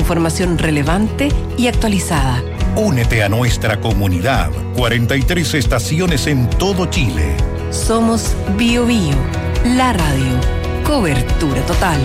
información relevante y actualizada. Únete a nuestra comunidad. 43 estaciones en todo Chile. Somos Bio Bio, la radio. Cobertura total.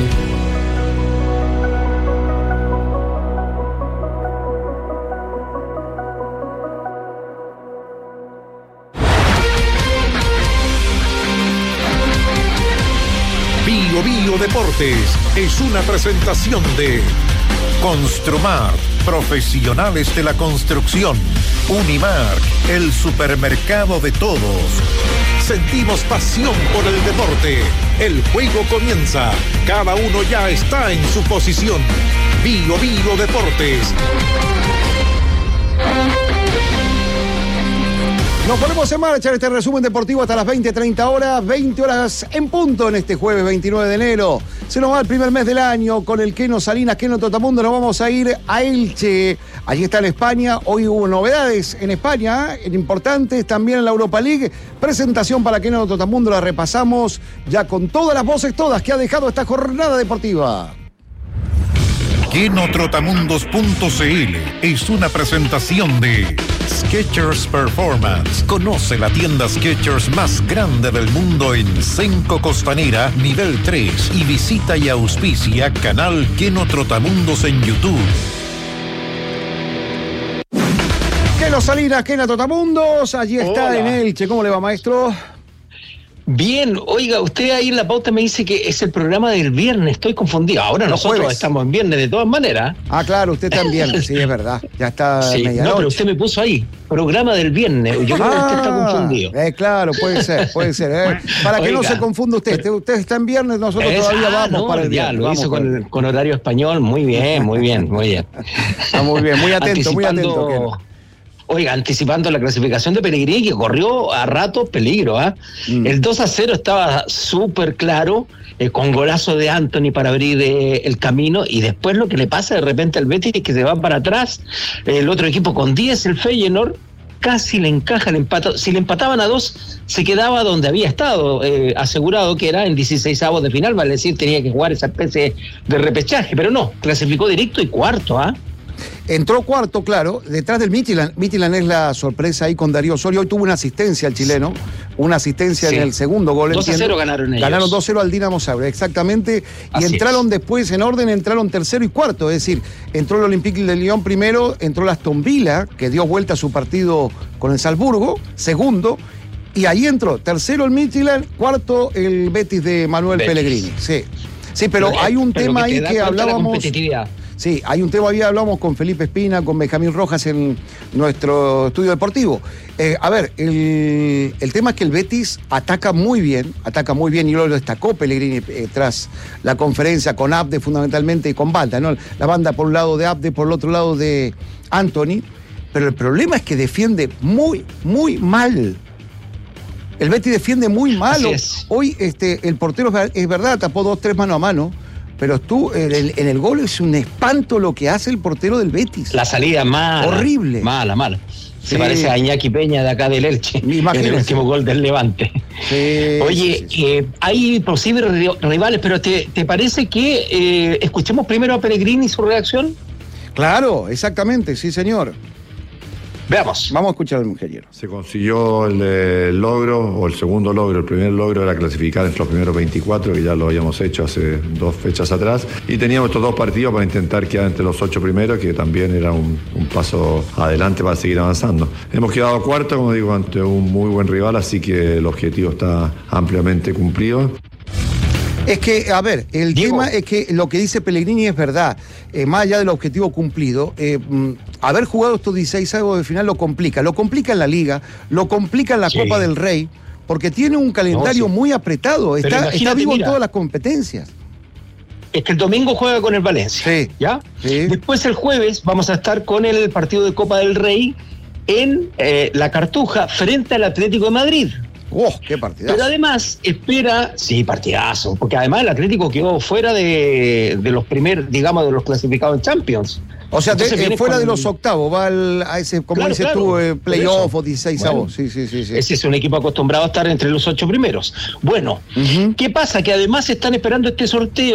Bio Bio Deportes es una presentación de Construmar, profesionales de la construcción. Unimark, el supermercado de todos. Sentimos pasión por el deporte. El juego comienza. Cada uno ya está en su posición. Bio Bio Deportes. Nos ponemos en marcha en este resumen deportivo hasta las 20:30 horas, 20 horas en punto en este jueves 29 de enero. Se nos va el primer mes del año con el Keno Salinas, Keno Trotamundo. Nos vamos a ir a Elche. Allí está en España. Hoy hubo novedades en España, importantes también en la Europa League. Presentación para Keno Trotamundo, la repasamos ya con todas las voces, todas que ha dejado esta jornada deportiva. Kenotrotamundos.cl es una presentación de Skechers Performance. Conoce la tienda Skechers más grande del mundo en Cenco Costanera, nivel 3. Y visita y auspicia canal Keno Trotamundos en YouTube. Keno Salinas, Keno Trotamundos, allí está. Hola. En Elche. ¿Cómo le va, maestro? Bien, oiga, usted ahí en la pauta me dice que es el programa del viernes, estoy confundido. Ahora nosotros jueves. Estamos en viernes de todas maneras. Ah, claro, usted también, sí, es verdad. Ya está medianoche. No, pero usted me puso ahí, programa del viernes. Yo creo que usted está confundido. Claro, puede ser. Para que no se confunda usted está en viernes, nosotros todavía vamos para el viernes. Ya, lo hizo con horario español, muy bien. Muy bien, muy atento. Oiga, anticipando la clasificación de Pellegrini, que corrió a rato peligro, El 2-0 estaba súper claro, con golazo de Anthony para abrir el camino, y después lo que le pasa de repente al Betis es que se va para atrás, el otro equipo con 10, el Feyenoord, casi le encaja el empate. Si le empataban a 2, se quedaba donde había estado, asegurado, que era en 16avos de final, vale decir, tenía que jugar esa especie de repechaje, pero no, clasificó directo y cuarto, Entró cuarto, claro, detrás del Midtjylland. Midtjylland es la sorpresa ahí con Darío Osorio. Hoy tuvo una asistencia el chileno, una asistencia en el segundo gol. 2-0 ganaron ellos. Ganaron 2-0 al Dinamo Zagreb, exactamente. Y entraron después en orden, entraron tercero y cuarto. Es decir, entró el Olympique de Lyon primero, entró el Aston Villa, que dio vuelta a su partido con el Salzburgo, segundo. Y ahí entró tercero el Midtjylland, cuarto el Betis de Manuel Pellegrini. Sí, pero hay un tema ahí que hablábamos. Sí, hay un tema, hablábamos con Felipe Espina, con Benjamín Rojas en nuestro estudio deportivo. El tema es que el Betis ataca muy bien, y lo destacó Pellegrini tras la conferencia con Abde fundamentalmente y con Balda, ¿no? La banda por un lado de Abde, por el otro lado de Anthony, pero el problema es que defiende muy, muy mal. El Betis defiende muy mal. Hoy el portero es verdad, tapó 2-3 mano a mano, pero en el gol es un espanto lo que hace el portero del Betis. La salida mala. Horrible. Mala. Se parece a Iñaki Peña de acá del Elche, en el último gol del Levante. Oye, hay posibles rivales, pero ¿te parece que escuchemos primero a Pellegrini y su reacción? Claro, exactamente, sí señor. Veamos. Vamos a escuchar al ingeniero. Se consiguió el logro, o el segundo logro, el primer logro era clasificar entre los primeros 24, que ya lo habíamos hecho hace 2 fechas atrás, y teníamos estos 2 partidos para intentar quedar entre los 8 primeros, que también era un paso adelante para seguir avanzando. Hemos quedado cuarto, como digo, ante un muy buen rival, así que el objetivo está ampliamente cumplido. Es que, el tema es que lo que dice Pellegrini es verdad. Más allá del objetivo cumplido, haber jugado estos 16avos de final lo complica en la Liga, lo complica en la Copa del Rey, porque tiene un calendario muy apretado, está vivo en todas las competencias. Es que el domingo juega con el Valencia, ¿ya? Sí. Después el jueves vamos a estar con el partido de Copa del Rey en la Cartuja frente al Atlético de Madrid. ¡Qué partidazo! Pero además espera, partidazo, porque además el Atlético quedó fuera de los primeros, digamos, de los clasificados en Champions. O sea, fuera de los octavos, va a ese, como dices tú, playoff o 16avos. Sí. Ese es un equipo acostumbrado a estar entre los 8 primeros. Bueno, ¿qué pasa? Que además están esperando este sorteo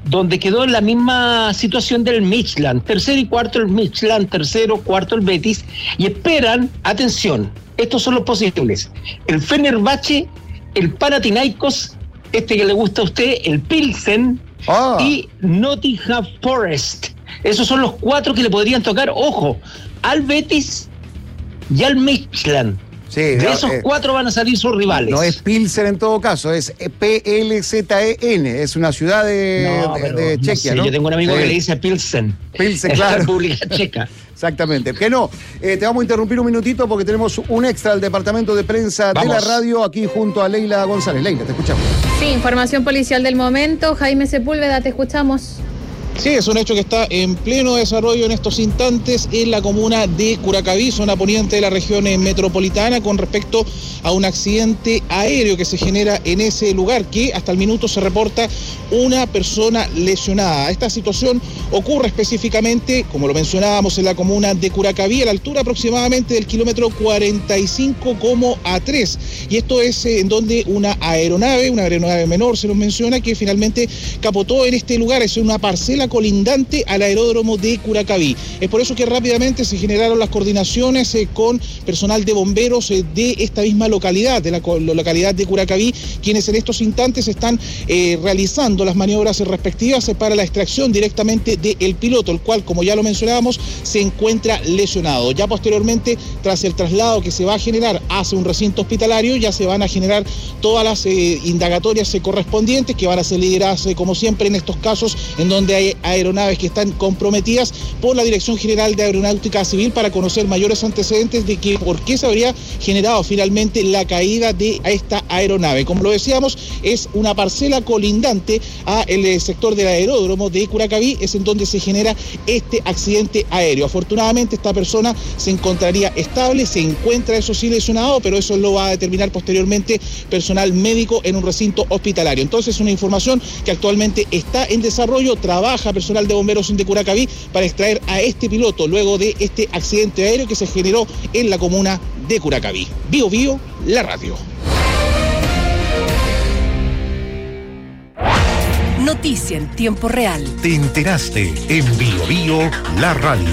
donde quedó en la misma situación del Midtjylland, tercero y cuarto el Midtjylland, tercero, cuarto el Betis, y esperan, atención, estos son los posibles, el Fenerbahce, el Panathinaikos, este que le gusta a usted, el Pilsen y Nottingham Forest. Esos son los 4 que le podrían tocar, ojo, al Betis y al Midtjylland. Sí, de esos 4 van a salir sus rivales. No es Pilsen en todo caso, es Plzen, es una ciudad de Chequia, ¿no? Yo tengo un amigo que le dice Pilsen. Pilsen, claro. La República Checa. Exactamente. Que no, te vamos a interrumpir un minutito porque tenemos un extra del departamento de prensa de la radio aquí junto a Leila González. Leila, te escuchamos. Sí, información policial del momento. Jaime Sepúlveda, te escuchamos. Sí, es un hecho que está en pleno desarrollo en estos instantes en la comuna de Curacaví, zona poniente de la región metropolitana, con respecto a un accidente aéreo que se genera en ese lugar, que hasta el minuto se reporta una persona lesionada. Esta situación ocurre específicamente, como lo mencionábamos, en la comuna de Curacaví, a la altura aproximadamente del kilómetro 45,3. Y esto es en donde una aeronave menor, se nos menciona, que finalmente capotó en este lugar. Es una parcela colindante al aeródromo de Curacaví. Es por eso que rápidamente se generaron las coordinaciones con personal de bomberos de esta misma localidad, de la localidad de Curacaví, quienes en estos instantes están realizando las maniobras respectivas para la extracción directamente del piloto, el cual, como ya lo mencionábamos, se encuentra lesionado. Ya posteriormente, tras el traslado que se va a generar hacia un recinto hospitalario, ya se van a generar todas las indagatorias correspondientes, que van a ser lideradas, como siempre en estos casos, en donde hay aeronaves que están comprometidas por la Dirección General de Aeronáutica Civil, para conocer mayores antecedentes de por qué se habría generado finalmente la caída de esta aeronave. Como lo decíamos, es una parcela colindante a el sector del aeródromo de Curacaví, es en donde se genera este accidente aéreo. Afortunadamente esta persona se encontraría estable, se encuentra eso sí lesionado, pero eso lo va a determinar posteriormente personal médico en un recinto hospitalario. Entonces, una información que actualmente está en desarrollo. Trabaja personal de bomberos de Curacaví para extraer a este piloto luego de este accidente aéreo que se generó en la comuna de Curacaví. Bio Bio, la radio. Noticia en tiempo real. Te enteraste en Bio Bio, la radio.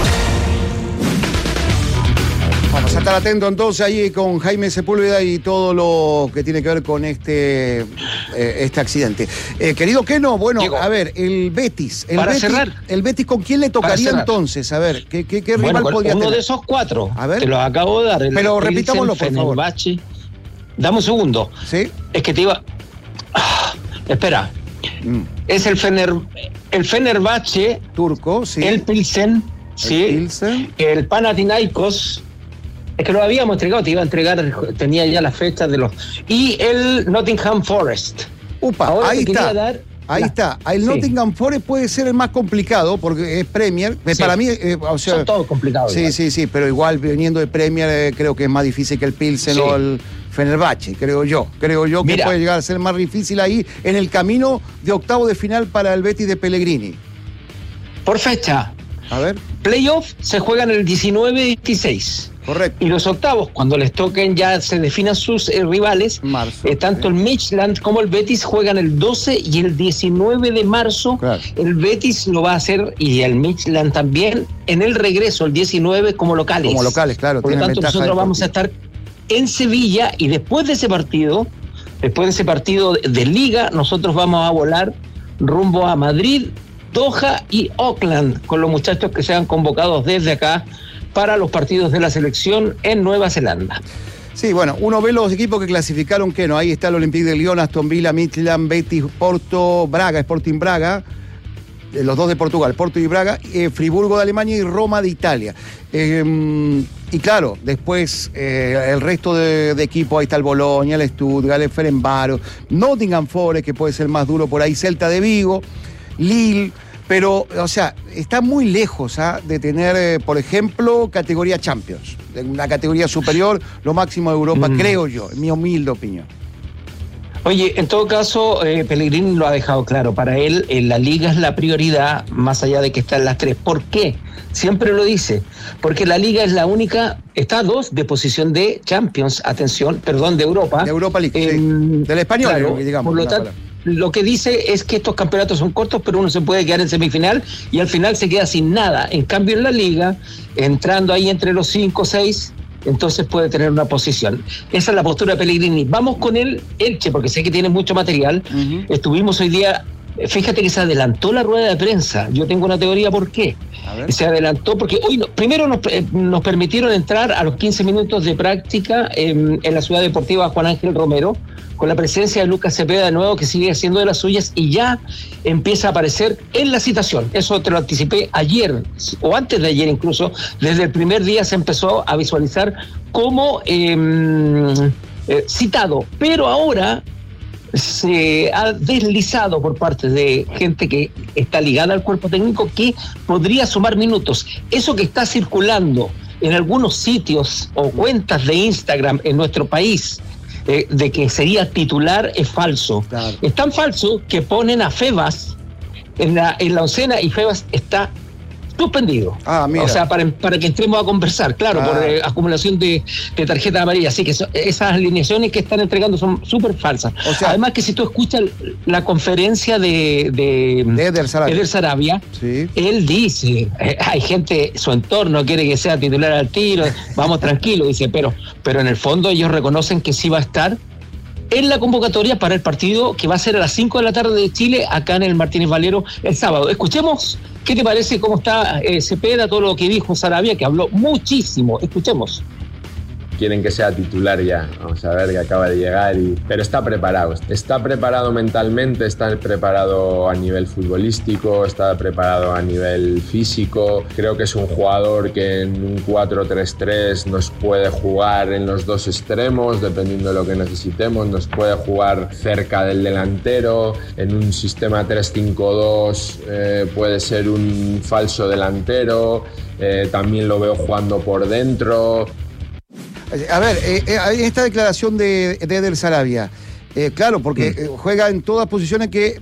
Vamos a estar atentos entonces ahí con Jaime Sepúlveda y todo lo que tiene que ver con este accidente. Querido Keno, bueno, Diego, a ver, el Betis. Cerrar. ¿El Betis con quién le tocaría entonces? A ver, ¿qué rival podría tener? Uno de esos 4. A ver. Te los acabo de dar. Pero repitámoslo, por favor. Dame un segundo. ¿Sí? Es que te iba... espera. Es el Fenerbahce. Turco, sí. El Pilsen. Sí. El Panathinaikos. Es que lo habíamos entregado, te iba a entregar, tenía ya las fechas de los... Y el Nottingham Forest. Ahora ahí está. Ahí está. El Nottingham Forest puede ser el más complicado porque es Premier. Sí. Para mí, son todos complicados. Sí, pero igual viniendo de Premier creo que es más difícil que el Pilsen o el Fenerbahce, creo yo que puede llegar a ser más difícil ahí en el camino de octavo de final para el Betis de Pellegrini. Por fecha. A ver. Playoff se juegan el 19-26. Correcto. Y los octavos, cuando les toquen, ya se definan sus rivales. Marzo, tanto el Midtjylland como el Betis juegan el 12 y el 19 de marzo. Claro. El Betis lo va a hacer, y el Midtjylland también, en el regreso, el 19, como locales. Como locales, claro. Por lo tanto, nosotros vamos a estar en Sevilla, y después de ese partido de Liga, nosotros vamos a volar rumbo a Madrid, Doha y Auckland, con los muchachos que sean convocados desde acá para los partidos de la selección en Nueva Zelanda. Sí, bueno, uno ve los equipos que clasificaron, que no, ahí está el Olympique de Lyon, Aston Villa, Midtjylland, Betis, Porto, Braga, Sporting Braga, los dos de Portugal, Porto y Braga, Friburgo de Alemania y Roma de Italia. Y claro, después el resto de equipos, ahí está el Bologna, el Stuttgart, el Ferencváros, Nottingham Forest, que puede ser más duro por ahí, Celta de Vigo, Lille. Pero, o sea, está muy lejos de tener, por ejemplo, categoría Champions. Una categoría superior, lo máximo de Europa, creo yo, en mi humilde opinión. Oye, en todo caso, Pellegrini lo ha dejado claro. Para él, la Liga es la prioridad, más allá de que están las 3. ¿Por qué? Siempre lo dice. Porque la Liga es la única, está a 2 de posición de Champions, de Europa. De Europa League, sí. Del español, claro, digamos. lo que dice es que estos campeonatos son cortos, pero uno se puede quedar en semifinal y al final se queda sin nada. En cambio, en la liga, entrando ahí entre los 5 o 6, entonces puede tener una posición. Esa es la postura de Pellegrini. Vamos con el Elche, porque sé que tiene mucho material. Estuvimos hoy día, fíjate que se adelantó la rueda de prensa. Yo tengo una teoría por qué. Se adelantó porque hoy primero nos permitieron entrar a los 15 minutos de práctica en la Ciudad Deportiva Juan Ángel Romero, con la presencia de Lucas Cepeda de nuevo, que sigue haciendo de las suyas y ya empieza a aparecer en la citación. Eso te lo anticipé ayer, o antes de ayer incluso. Desde el primer día se empezó a visualizar como citado, pero ahora se ha deslizado por parte de gente que está ligada al cuerpo técnico que podría sumar minutos. Eso que está circulando en algunos sitios o cuentas de Instagram en nuestro país, de que sería titular, es falso. Claro. Es tan falso que ponen a Febas en la oncena y Febas está suspendido. O sea, para que entremos a conversar, claro, por acumulación de tarjetas amarillas. Así que esas alineaciones que están entregando son súper falsas. O sea, además que si tú escuchas la conferencia de Eder Sarabia, sí, él dice, hay gente, su entorno quiere que sea titular al tiro, vamos tranquilos, dice, pero en el fondo ellos reconocen que sí va a estar en la convocatoria para el partido que va a ser a las 5 de la tarde de Chile, acá en el Martínez Valero el sábado. Escuchemos qué te parece, cómo está Cepeda, todo lo que dijo Sarabia, que habló muchísimo. Escuchemos. Quieren que sea titular ya, vamos a ver, que acaba de llegar, pero está preparado mentalmente, está preparado a nivel futbolístico, está preparado a nivel físico. Creo que es un jugador que en un 4-3-3 nos puede jugar en los dos extremos, dependiendo de lo que necesitemos, nos puede jugar cerca del delantero, en un sistema 3-5-2 puede ser un falso delantero, también lo veo jugando por dentro. A ver, esta declaración de Eder Sarabia, claro, porque juega en todas posiciones que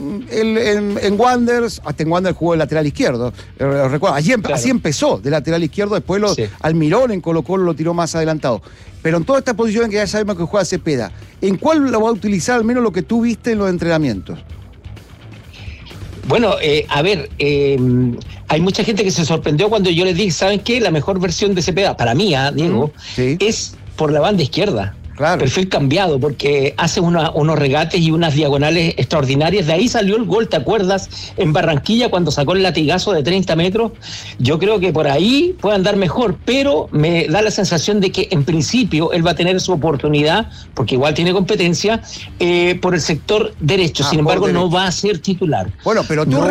en Wanderers, hasta en Wanderers jugó de lateral izquierdo. Recuerdo, así empezó, de lateral izquierdo, después Almirón en Colo-Colo lo tiró más adelantado. Pero en todas estas posiciones que ya sabemos que juega Cepeda, ¿en cuál lo va a utilizar, al menos lo que tú viste en los entrenamientos? Bueno, hay mucha gente que se sorprendió cuando yo les dije, ¿saben qué? La mejor versión de Cepeda, para mí, Diego, es por la banda izquierda. Claro. Perfil cambiado, porque hace unos regates y unas diagonales extraordinarias. De ahí salió el gol, ¿te acuerdas? En Barranquilla, cuando sacó el latigazo de 30 metros. Yo creo que por ahí puede andar mejor, pero me da la sensación de que en principio él va a tener su oportunidad, porque igual tiene competencia, por el sector derecho. Sin embargo, no va a ser titular. Bueno, pero tú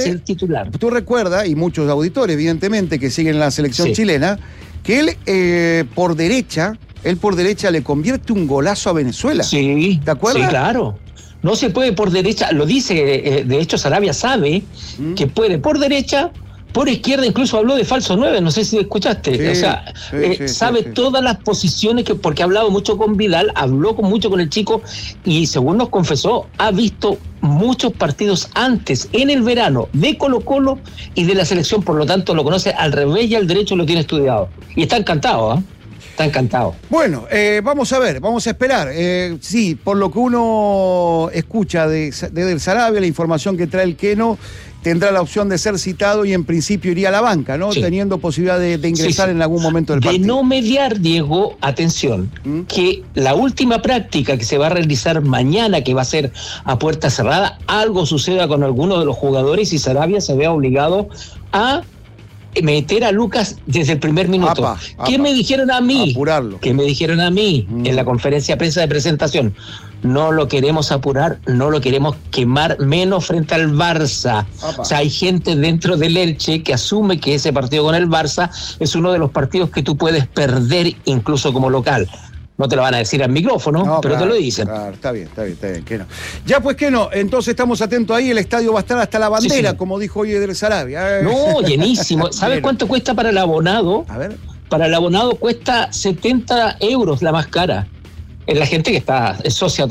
recuerdas, y muchos auditores, evidentemente, que siguen la selección chilena, que él por derecha le convierte un golazo a Venezuela. Sí. ¿Te acuerdas? Sí, claro. No se puede por derecha, lo dice, de hecho Sarabia sabe que puede por derecha, por izquierda, incluso habló de falso 9, no sé si escuchaste. Sabe todas las posiciones, porque ha hablado mucho con Vidal, habló mucho con el chico y según nos confesó, ha visto muchos partidos antes, en el verano, de Colo-Colo y de la selección, por lo tanto lo conoce al revés y al derecho, lo tiene estudiado. Y está encantado, Está encantado. Bueno, vamos a ver, vamos a esperar. Sí, por lo que uno escucha de Eder Sarabia, la información que trae el Queno, tendrá la opción de ser citado y en principio iría a la banca, ¿no? Sí. Teniendo posibilidad de ingresar en algún momento del partido. De no mediar, Diego, atención, que la última práctica que se va a realizar mañana, que va a ser a puerta cerrada, algo suceda con alguno de los jugadores y Sarabia se vea obligado a meter a Lucas desde el primer minuto. ¿Qué me dijeron a mí? Apurarlo. ¿Qué me dijeron a mí en la conferencia de prensa de presentación? No lo queremos apurar, no lo queremos quemar, menos frente al Barça. O sea, hay gente dentro del Elche que asume que ese partido con el Barça es uno de los partidos que tú puedes perder incluso como local. No te lo van a decir al micrófono, pero te lo dicen. Claro, está bien, Queno. Ya pues, Queno, entonces estamos atentos ahí, el estadio va a estar hasta la bandera, como dijo hoy Eder Sarabia. No, llenísimo. ¿Sabes cuánto cuesta para el abonado? A ver. Para el abonado cuesta 70 euros la más cara. Es la gente que es socia,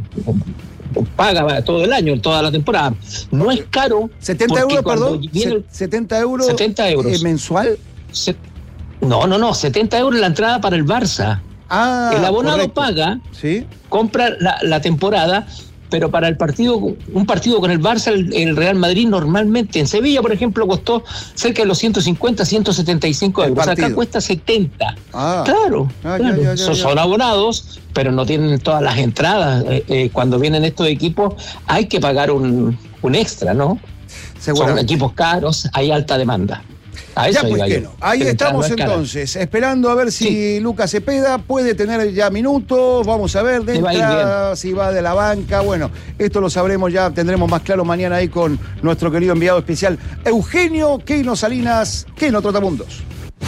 paga todo el año, toda la temporada. No es caro. 70 euros, perdón. 70 euros. 70 euros. ¿Mensual? No, 70 euros la entrada para el Barça. El abonado paga, compra la temporada, pero para un partido con el Barça, el Real Madrid normalmente, en Sevilla, por ejemplo, costó cerca de los 150, 175 euros. O sea, acá cuesta 70. Claro. Son abonados, pero no tienen todas las entradas. Cuando vienen estos equipos, hay que pagar un extra, ¿no? Son equipos caros, hay alta demanda. Ya pues que no. Ahí estamos entonces, esperando a ver si Lucas Cepeda puede tener ya minutos. Vamos a ver de entrada, si va de la banca. Bueno, esto lo sabremos ya, tendremos más claro mañana ahí con nuestro querido enviado especial Eugenio Queino Salinas, Queno Trotamundos.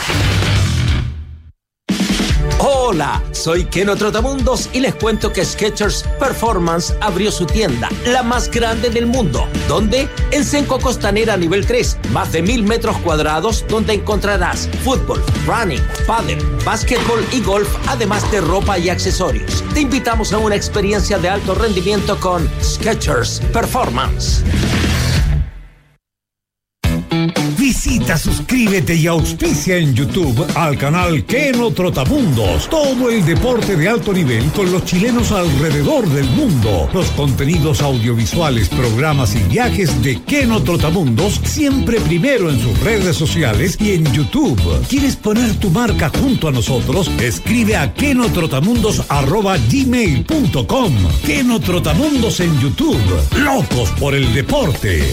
Hola, soy Queno Trotamundos y les cuento que Skechers Performance abrió su tienda, la más grande del mundo. ¿Dónde? En Senco Costanera nivel 3, más de 1000 metros cuadrados, donde encontrarás fútbol, running, pádel, básquetbol y golf, además de ropa y accesorios. Te invitamos a una experiencia de alto rendimiento con Skechers Performance. Visita, suscríbete y auspicia en YouTube al canal Queno Trotamundos. Todo el deporte de alto nivel con los chilenos alrededor del mundo. Los contenidos audiovisuales, programas y viajes de Queno Trotamundos siempre primero en sus redes sociales y en YouTube. ¿Quieres poner tu marca junto a nosotros? Escribe a quenotrotamundos@gmail.com. Queno Trotamundos en YouTube. Locos por el deporte.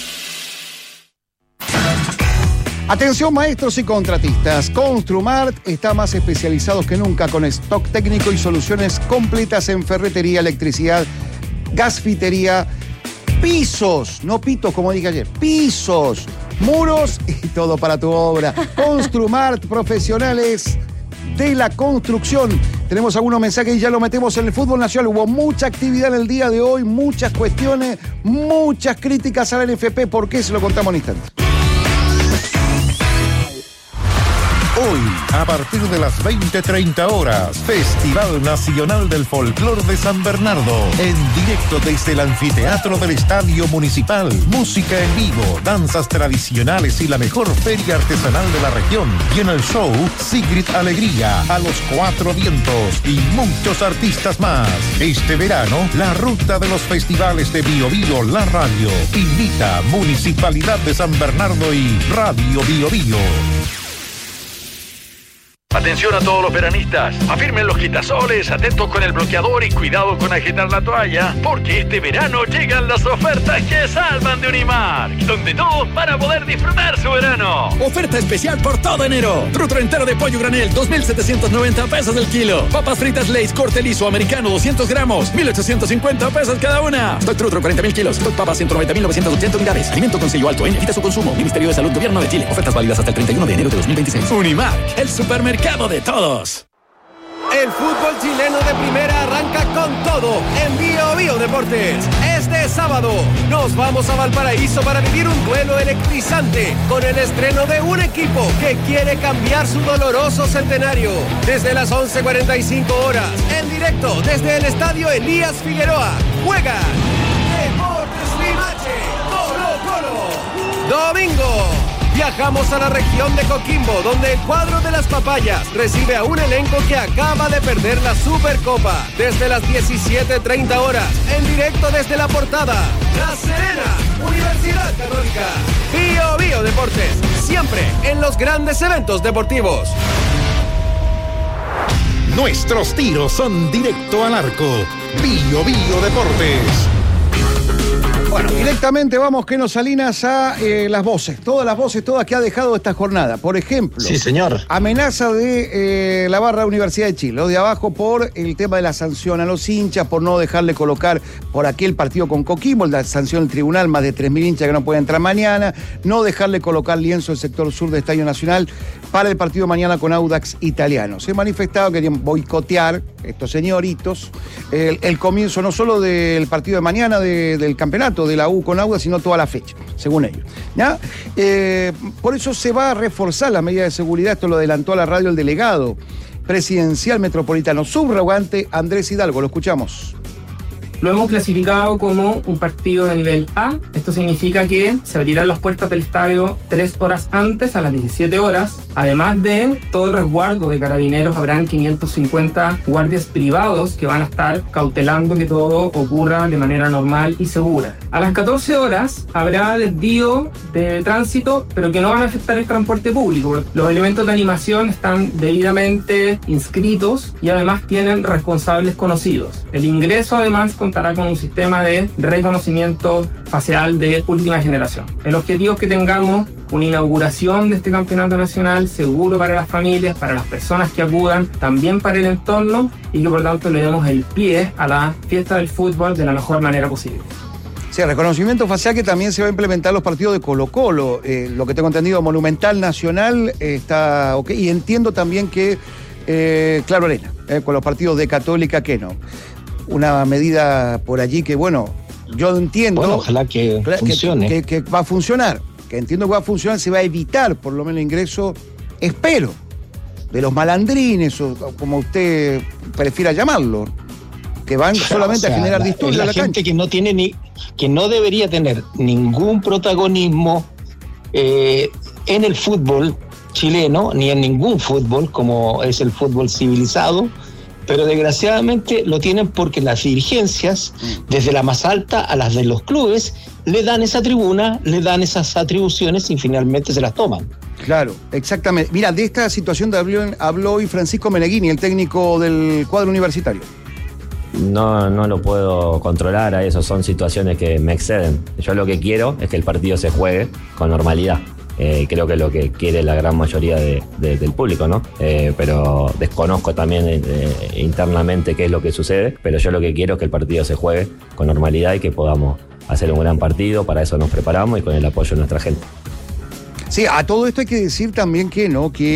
Atención maestros y contratistas, Construmart está más especializados que nunca con stock técnico y soluciones completas en ferretería, electricidad, gasfitería, pisos, no pitos como dije ayer, pisos, muros y todo para tu obra. Construmart, profesionales de la construcción. Tenemos algunos mensajes y ya lo metemos en el fútbol nacional. Hubo mucha actividad en el día de hoy, muchas cuestiones, muchas críticas a la NFP. ¿Por qué? Se lo contamos en instantes. Hoy, a partir de las 20:30 horas, Festival Nacional del Folclor de San Bernardo. En directo desde el anfiteatro del Estadio Municipal. Música en vivo, danzas tradicionales y la mejor feria artesanal de la región. Y en el show, Sigrid Alegría, A los Cuatro Vientos y muchos artistas más. Este verano, la ruta de los festivales de Bio Bio, la radio. Invita Municipalidad de San Bernardo y Radio Bio Bio. Atención a todos los veranistas, afirmen los quitasoles, atentos con el bloqueador y cuidado con agitar la toalla, porque este verano llegan las ofertas que salvan de Unimark, donde todos van a poder disfrutar su verano. Oferta especial por todo enero. Trutro entero de pollo granel, 2,790 pesos el kilo. Papas fritas Lay's corte liso americano, 200 gramos, 1,850 pesos cada una. Stock Trutro, 40,000 kilos. Stock papas, 190,980 unidades. Alimento con sello alto, evita su consumo. Ministerio de Salud, Gobierno de Chile. Ofertas válidas hasta el 31 de enero de 2026. Unimark, el supermercado de todos. El fútbol chileno de primera arranca con todo en Bio Bio Deportes. Este sábado nos vamos a Valparaíso para vivir un duelo electrizante con el estreno de un equipo que quiere cambiar su doloroso centenario. Desde las 11:45 horas, en directo desde el estadio Elías Figueroa, juegan Deportes Limache, Colo Colo. Domingo. Viajamos a la región de Coquimbo, donde el cuadro de las Papayas recibe a un elenco que acaba de perder la Supercopa. Desde las 17:30 horas, en directo desde La Portada, La Serena, Universidad Católica. Bio Bio Deportes, siempre en los grandes eventos deportivos. Nuestros tiros son directo al arco. Bio Bio Deportes. Bueno, directamente vamos, Queno Salinas, a las voces, todas que ha dejado esta jornada. Por ejemplo, sí, señor. Amenaza de la barra Universidad de Chile, lo de abajo por el tema de la sanción a los hinchas, por no dejarle colocar por aquí el partido con Coquimbo, la sanción del tribunal, más de 3.000 hinchas que no pueden entrar mañana, no dejarle colocar lienzo el sector sur del Estadio Nacional para el partido mañana con Audax Italiano. Se manifestaba que querían boicotear estos señoritos el comienzo no solo del partido de mañana del campeonato de la U con Audax, sino toda la fecha, según ellos. ¿Ya? Por eso se va a reforzar la medida de seguridad. Esto lo adelantó a la radio el delegado presidencial metropolitano subrogante Andrés Hidalgo. Lo escuchamos. lo hemos clasificado como un partido de nivel A. Esto significa que se abrirán las puertas del estadio 3 horas antes, a las 17 horas. Además de todo el resguardo de carabineros, habrán 550 guardias privados que van a estar cautelando que todo ocurra de manera normal y segura. A las 14 horas habrá desvío de tránsito, pero que no van a afectar el transporte público. Los elementos de animación están debidamente inscritos y además tienen responsables conocidos. El ingreso además contará con un sistema de reconocimiento facial de última generación. El objetivo es que tengamos una inauguración de este campeonato nacional seguro para las familias, para las personas que acudan, también para el entorno, y que por tanto le demos el pie a la fiesta del fútbol de la mejor manera posible. Sí, reconocimiento facial que también se va a implementar en los partidos de Colo-Colo. Lo que tengo entendido, Monumental Nacional está ok. Y entiendo también que Claro Arena, con los partidos de Católica, que no. Una medida por allí que, bueno, yo entiendo... Bueno, ojalá que funcione. Que va a funcionar. Que entiendo que va a funcionar, se va a evitar por lo menos el ingreso, espero, de los malandrines, o como usted prefiera llamarlo, que van solamente a generar disturbios a la gente cancha. que no debería tener ningún protagonismo en el fútbol chileno, ni en ningún fútbol, como es el fútbol civilizado, pero desgraciadamente lo tienen porque las dirigencias, desde la más alta a las de los clubes, le dan esa tribuna, le dan esas atribuciones y finalmente se las toman. Claro, exactamente. Mira, de esta situación habló hoy Francisco Meneghini, el técnico del cuadro universitario. No lo puedo controlar a eso, son situaciones que me exceden. Yo lo que quiero es que el partido se juegue con normalidad. Creo que es lo que quiere la gran mayoría del público, ¿no? Pero desconozco también internamente qué es lo que sucede, pero yo lo que quiero es que el partido se juegue con normalidad y que podamos hacer un gran partido. Para eso nos preparamos y con el apoyo de nuestra gente. Sí, a todo esto hay que decir también que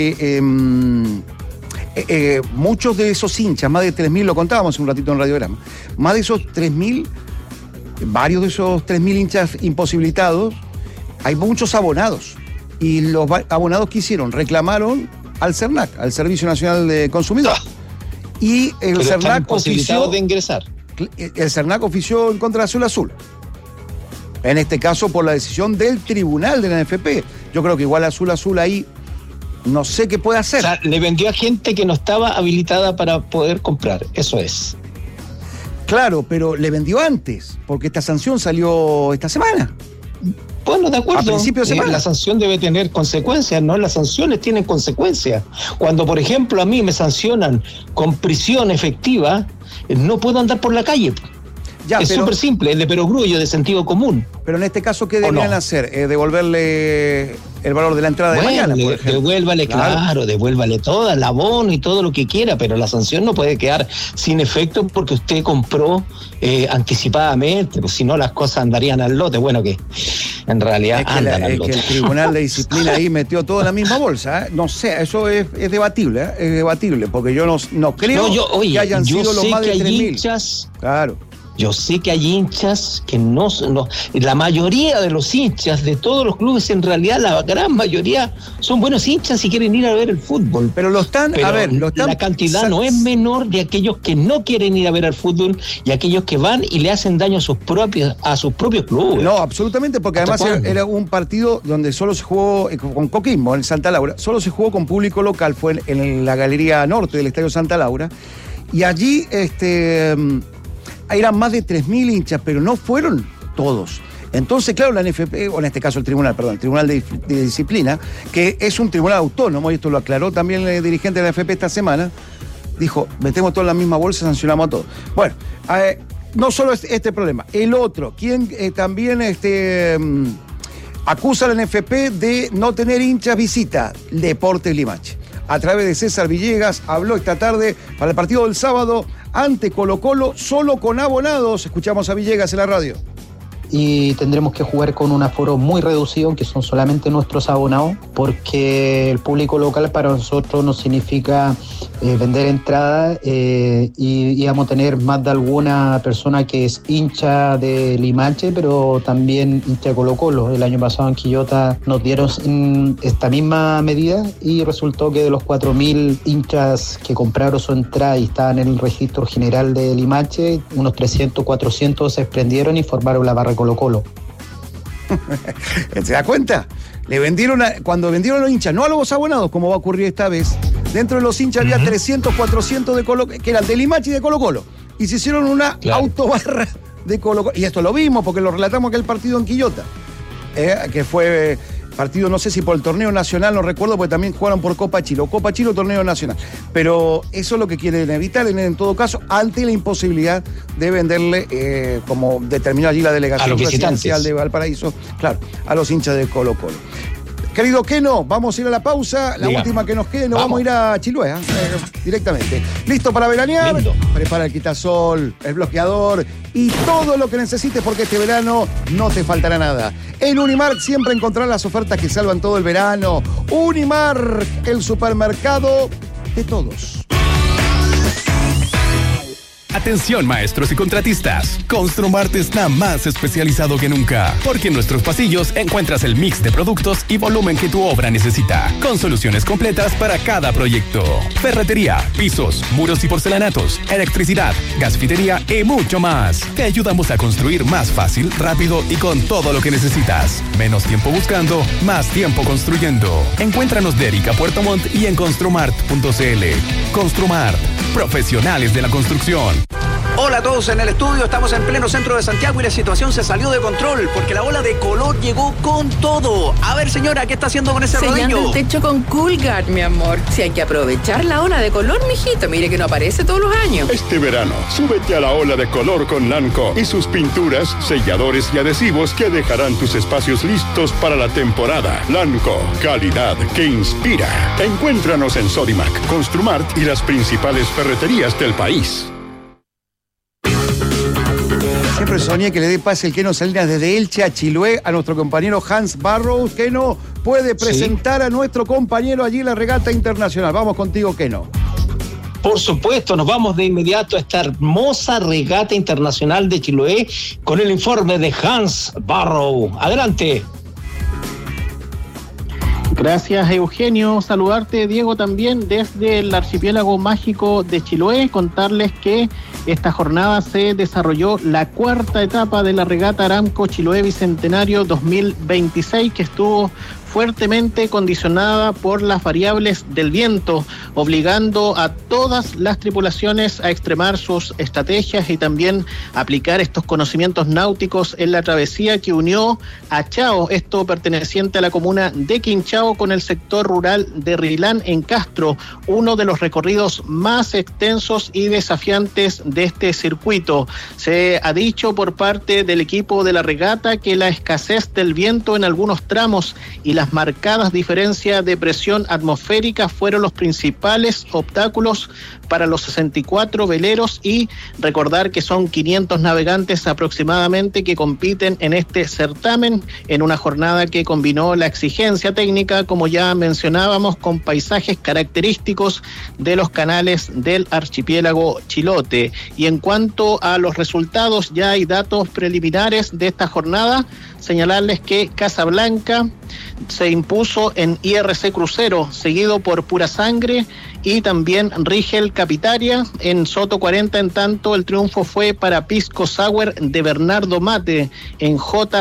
muchos de esos hinchas, más de 3.000, lo contábamos un ratito en Radiograma, más de esos 3.000, varios de esos 3.000 hinchas imposibilitados, hay muchos abonados. Y los abonados que hicieron, reclamaron al CERNAC, al Servicio Nacional de Consumidor. Y el CERNAC ofició de ingresar. El CERNAC ofició en contra de Azul Azul. En este caso por la decisión del tribunal de la NFP. Yo creo que igual Azul Azul ahí no sé qué puede hacer. O sea, le vendió a gente que no estaba habilitada para poder comprar, eso es. Claro, pero le vendió antes, porque esta sanción salió esta semana. Bueno, de acuerdo. A principio de semana. La sanción debe tener consecuencias, ¿no? Las sanciones tienen consecuencias. Cuando, por ejemplo, a mí me sancionan con prisión efectiva, no puedo andar por la calle. Ya, es súper simple, es de perogrullo, de sentido común. Pero en este caso, ¿qué deberían hacer? ¿Devolverle el valor de la entrada de mañana, por ejemplo? Devuélvale, claro, devuélvale todo, el abono y todo lo que quiera, pero la sanción no puede quedar sin efecto porque usted compró anticipadamente, pues si no las cosas andarían al lote. Bueno, que en realidad andan al lote. Es que el Tribunal de Disciplina ahí metió todo en la misma bolsa, ¿eh? No sé, eso es debatible, ¿eh? Es debatible, porque yo no creo que hayan sido los más de 3.000. Claro. Yo sé que hay hinchas que no, la mayoría de los hinchas de todos los clubes, en realidad la gran mayoría son buenos hinchas y quieren ir a ver el fútbol. Pero la cantidad no es menor de aquellos que no quieren ir a ver el fútbol y aquellos que van y le hacen daño a sus propios clubes. No, absolutamente, porque además era un partido donde solo se jugó con Coquimbo, en Santa Laura, solo se jugó con público local, fue en la galería norte del Estadio Santa Laura, y allí eran más de 3.000 hinchas, pero no fueron todos. Entonces, claro, la NFP, o en este caso el Tribunal de Disciplina, que es un tribunal autónomo, y esto lo aclaró también el dirigente de la NFP esta semana, dijo, metemos todo en la misma bolsa, sancionamos a todos. Bueno, no solo es este problema, el otro, quien también acusa a la NFP de no tener hinchas visita, Deportes Limache. A través de César Villegas, habló esta tarde para el partido del sábado ante Colo-Colo, solo con abonados. Escuchamos a Villegas en la radio. Y tendremos que jugar con un aforo muy reducido, que son solamente nuestros abonados, porque el público local para nosotros no significa vender entradas y íbamos a tener más de alguna persona que es hincha de Limache, pero también hincha de Colo-Colo. El año pasado en Quillota nos dieron esta misma medida y resultó que de los 4.000 hinchas que compraron su entrada y estaban en el registro general de Limache, unos 300, 400 se desprendieron y formaron la barra Colo-Colo. ¿Se da cuenta? Cuando vendieron a los hinchas, no a los abonados, como va a ocurrir esta vez, dentro de los hinchas había 300, 400 de Colo, que eran de Limache y de Colo-Colo. Y se hicieron una autobarra de Colo-Colo. Y esto lo vimos porque lo relatamos aquel partido en Quillota, que fue partido, no sé si por el torneo nacional, no recuerdo, porque también jugaron por Copa Chile, o torneo nacional. Pero eso es lo que quieren evitar, en todo caso, ante la imposibilidad de venderle, como determinó allí la delegación presidencial de Valparaíso, claro, a los hinchas de Colo-Colo. Querido Keno, vamos a ir a la pausa, la última que nos quede, vamos a ir a Chiloé, directamente. ¿Listo para veranear? Listo. Prepara el quitasol, el bloqueador y todo lo que necesites, porque este verano no te faltará nada. En Unimark siempre encontrarás las ofertas que salvan todo el verano. Unimark, el supermercado de todos. Atención maestros y contratistas, Construmart está más especializado que nunca, porque en nuestros pasillos encuentras el mix de productos y volumen que tu obra necesita, con soluciones completas para cada proyecto. Ferretería, pisos, muros y porcelanatos, electricidad, gasfitería y mucho más. Te ayudamos a construir más fácil, rápido y con todo lo que necesitas. Menos tiempo buscando, más tiempo construyendo. Encuéntranos de Erika Puerto Montt y en construmart.cl. Construmart, profesionales de la construcción. Hola a todos en el estudio, estamos en pleno centro de Santiago y la situación se salió de control porque la ola de calor llegó con todo. A ver señora, ¿qué está haciendo con ese rodillo? Sellando el techo con Coolguard, mi amor. Si hay que aprovechar la ola de color, mijito, mire que no aparece todos los años. Este verano, súbete a la ola de color con Lanco y sus pinturas, selladores y adhesivos que dejarán tus espacios listos para la temporada. Lanco, calidad que inspira. Encuéntranos en Sodimac, Construmart y las principales ferreterías del país. Siempre soñé que le dé pase el Keno Salinas desde Elche a Chiloé a nuestro compañero Hans Barrows. Keno puede presentar a nuestro compañero allí en la regata internacional. Vamos contigo, Keno. Por supuesto, nos vamos de inmediato a esta hermosa regata internacional de Chiloé con el informe de Hans Barrows. Adelante. Gracias, Eugenio. Saludarte, Diego, también desde el archipiélago mágico de Chiloé. Contarles que esta jornada se desarrolló la cuarta etapa de la regata Aramco Chiloé Bicentenario 2026, que estuvo fuertemente condicionada por las variables del viento, obligando a todas las tripulaciones a extremar sus estrategias y también aplicar estos conocimientos náuticos en la travesía que unió a Chao, esto perteneciente a la comuna de Quinchao, con el sector rural de Rilán en Castro, uno de los recorridos más extensos y desafiantes de este circuito. Se ha dicho por parte del equipo de la regata que la escasez del viento en algunos tramos y las marcadas diferencias de presión atmosférica fueron los principales obstáculos para los 64 veleros, y recordar que son 500 navegantes aproximadamente que compiten en este certamen en una jornada que combinó la exigencia técnica, como ya mencionábamos, con paisajes característicos de los canales del archipiélago chilote. Y en cuanto a los resultados, ya hay datos preliminares de esta jornada. Señalarles que Casablanca se impuso en IRC Crucero, seguido por Pura Sangre y también Rigel Capitaria. En Soto 40, en tanto, el triunfo fue para Pisco Sour de Bernardo Mate. En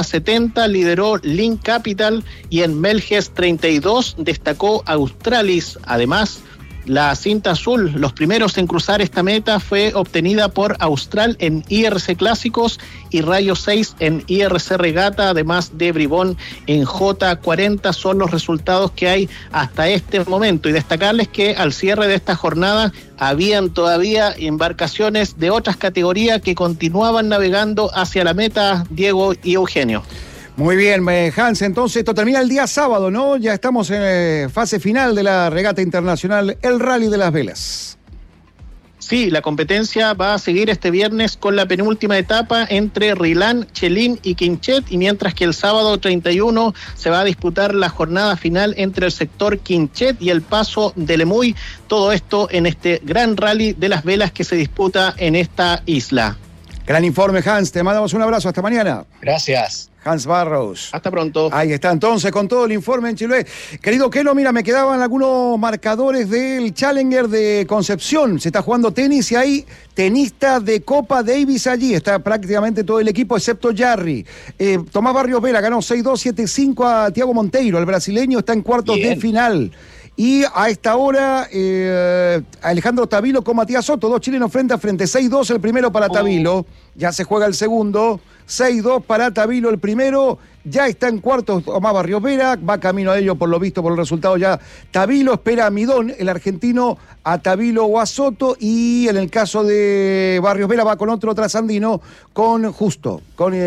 J70 lideró Link Capital y en Melges 32 destacó Australis. Además, la cinta azul, los primeros en cruzar esta meta, fue obtenida por Austral en IRC Clásicos y Rayo 6 en IRC Regata, además de Bribón en J40. Son los resultados que hay hasta este momento, y destacarles que al cierre de esta jornada habían todavía embarcaciones de otras categorías que continuaban navegando hacia la meta, Diego y Eugenio. Muy bien, Hans, entonces esto termina el día sábado, ¿no? Ya estamos en fase final de la regata internacional, el Rally de las Velas. Sí, la competencia va a seguir este viernes con la penúltima etapa entre Rilán, Chelín y Quinchet, y mientras que el sábado 31 se va a disputar la jornada final entre el sector Quinchet y el Paso de Lemuy. Todo esto en este gran rally de las velas que se disputa en esta isla. Gran informe, Hans. Te mandamos un abrazo. Hasta mañana. Gracias. Hans Barros. Hasta pronto. Ahí está entonces con todo el informe en Chiloé. Querido Keno, mira, me quedaban algunos marcadores del Challenger de Concepción. Se está jugando tenis y hay tenista de Copa Davis allí. Está prácticamente todo el equipo excepto Jarry. Tomás Barrios Vera ganó 6-2, 7-5 a Thiago Monteiro. El brasileño está en cuartos de final. Y a esta hora, Alejandro Tavilo con Matías Soto, dos chilenos frente a frente. 6-2 el primero para Tavilo. Ya se juega el segundo. 6-2 para Tavilo el primero. Ya está en cuartos Tomás Barrios Vera. Va camino a ello, por lo visto, por el resultado ya. Tavilo espera a Midón, el argentino, a Tavilo o a Soto. Y en el caso de Barrios Vera va con otro trasandino, con Justo.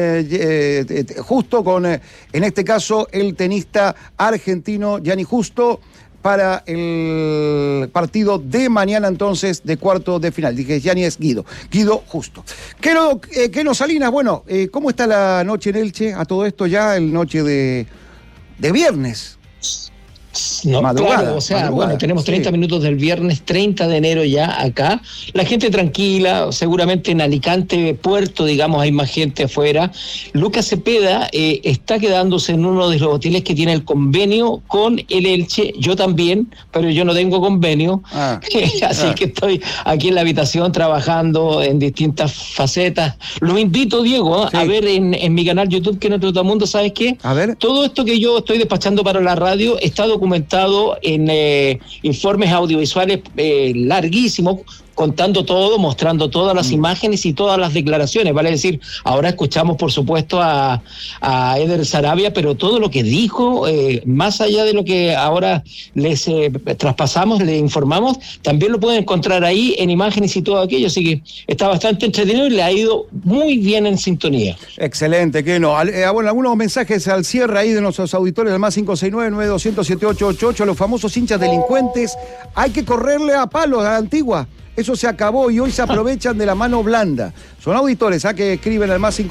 En este caso, el tenista argentino Gianni Justo, para el partido de mañana entonces de cuarto de final. Dije, ya ni es Guido Justo. Keno Salinas, bueno, ¿cómo está la noche en Elche? A todo esto ya, el noche de viernes. No, madrugada, claro, o sea, bueno, tenemos 30 minutos del viernes 30 de enero ya acá. La gente tranquila, seguramente en Alicante, Puerto, digamos, hay más gente afuera. Lucas Cepeda está quedándose en uno de los hoteles que tiene el convenio con el Elche. Yo también, pero yo no tengo convenio. Así que estoy aquí en la habitación trabajando en distintas facetas. Lo invito, Diego, a ver en mi canal YouTube, que en Otro Mundo, ¿sabes qué? A ver. Todo esto que yo estoy despachando para la radio está documentado en informes audiovisuales larguísimos, contando todo, mostrando todas las imágenes y todas las declaraciones, vale decir, ahora escuchamos por supuesto a Eder Sarabia, pero todo lo que dijo, más allá de lo que ahora les traspasamos, le informamos, también lo pueden encontrar ahí en imágenes y todo aquello, así que está bastante entretenido y le ha ido muy bien en sintonía. Excelente, Keno. Bueno, algunos mensajes al cierre ahí de nuestros auditores del más 569-9200-7888, los famosos hinchas delincuentes, hay que correrle a palos a la Antigua. Eso se acabó y hoy se aprovechan de la mano blanda. Son auditores que escriben al más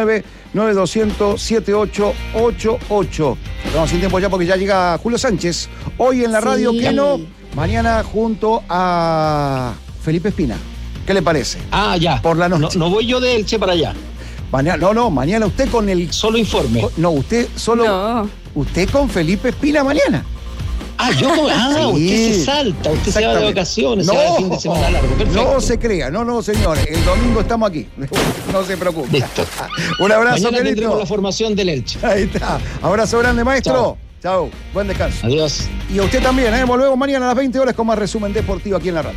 569-9200-7888. Estamos sin tiempo ya porque ya llega Julio Sánchez. Hoy en la radio, Keno, mañana junto a Felipe Espina. ¿Qué le parece? Ya. Por la noche. No voy yo de Elche para allá. Mañana usted con el... Solo informe. Usted solo... No. Usted con Felipe Espina mañana. Usted se salta, usted se va de vacaciones, se va de fin de semana largo. Perfecto. No se crea, no, señores. El domingo estamos aquí. No se preocupe. Listo. Un abrazo, mañana querido. tendremos la formación del Elche. Ahí está. Abrazo grande, maestro. Chao. Buen descanso. Adiós. Y a usted también, Volvemos mañana a las 20 horas con más resumen deportivo aquí en la radio.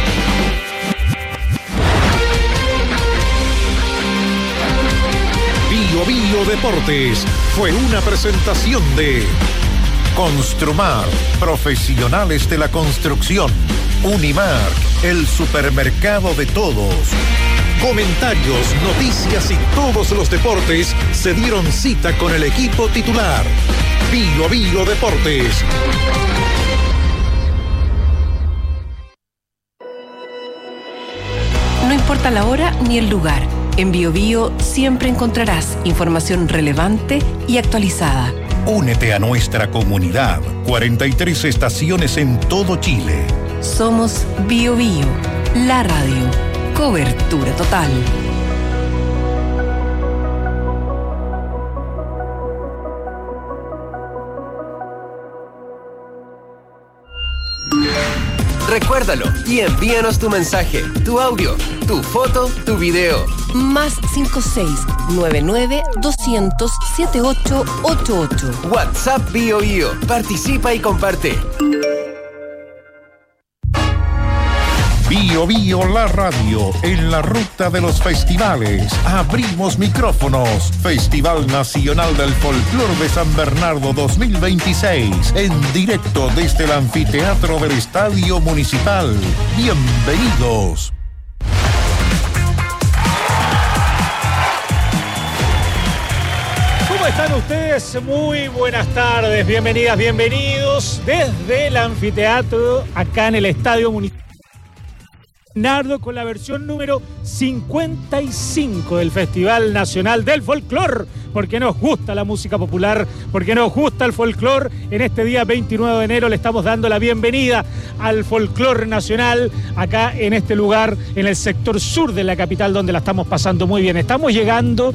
Bio Deportes fue una presentación de Construmar, profesionales de la construcción. Unimark, el supermercado de todos. Comentarios, noticias y todos los deportes se dieron cita con el equipo titular. Bio Deportes. No importa la hora ni el lugar. En Bio siempre encontrarás información relevante y actualizada. Únete a nuestra comunidad. 43 estaciones en todo Chile. Somos Bio, la radio. Cobertura total. Recuérdalo y envíanos tu mensaje, tu audio, tu foto, tu video. Más 56-99-200-7888. WhatsApp Bio. Participa y comparte. Bio la radio, en la ruta de los festivales. Abrimos micrófonos. Festival Nacional del Folclor de San Bernardo 2026. En directo desde el anfiteatro del Estadio Municipal. Bienvenidos. ¿Cómo están ustedes? Muy buenas tardes, bienvenidas, bienvenidos desde el anfiteatro acá en el Estadio Municipal. Nardo con la versión número 55 del Festival Nacional del Folclor, porque nos gusta la música popular, porque nos gusta el folclor. En este día 29 de enero le estamos dando la bienvenida al folclor nacional acá en este lugar, en el sector sur de la capital, donde la estamos pasando muy bien. Estamos llegamos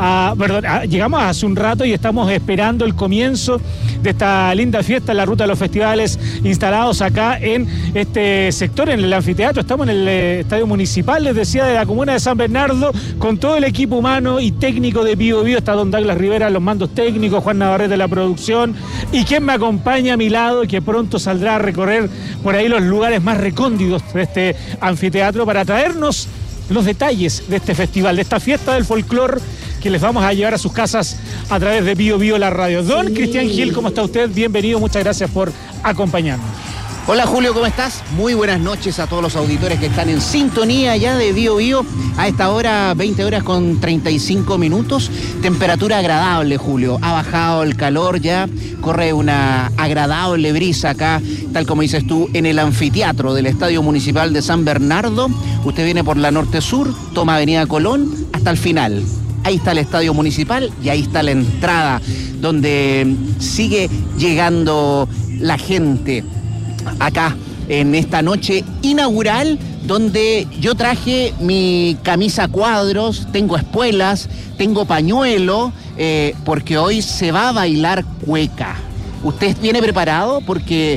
hace un rato y estamos esperando el comienzo de esta linda fiesta en la ruta de los festivales instalados acá en este sector, en el anfiteatro. Estamos en el Estadio Municipal, les decía, de la comuna de San Bernardo, con todo el equipo humano y técnico de Bio Bio. Está don Douglas Rivera en los mandos técnicos, Juan Navarrete de la producción, y quien me acompaña a mi lado y que pronto saldrá a recorrer por ahí los lugares más recónditos de este anfiteatro para traernos los detalles de este festival, de esta fiesta del folclor que les vamos a llevar a sus casas a través de Bio Bio, la radio. Don Cristian Gil, ¿cómo está usted? Bienvenido, muchas gracias por acompañarnos. Hola Julio, ¿cómo estás? Muy buenas noches a todos los auditores que están en sintonía ya de Bio Bio. A esta hora, 20 horas con 35 minutos. Temperatura agradable, Julio. Ha bajado el calor ya. Corre una agradable brisa acá, tal como dices tú, en el anfiteatro del Estadio Municipal de San Bernardo. Usted viene por la norte-sur, toma Avenida Colón hasta el final. Ahí está el Estadio Municipal y ahí está la entrada, donde sigue llegando la gente acá en esta noche inaugural, donde yo traje mi camisa a cuadros, tengo espuelas, tengo pañuelo, porque hoy se va a bailar cueca. ¿Usted viene preparado? Porque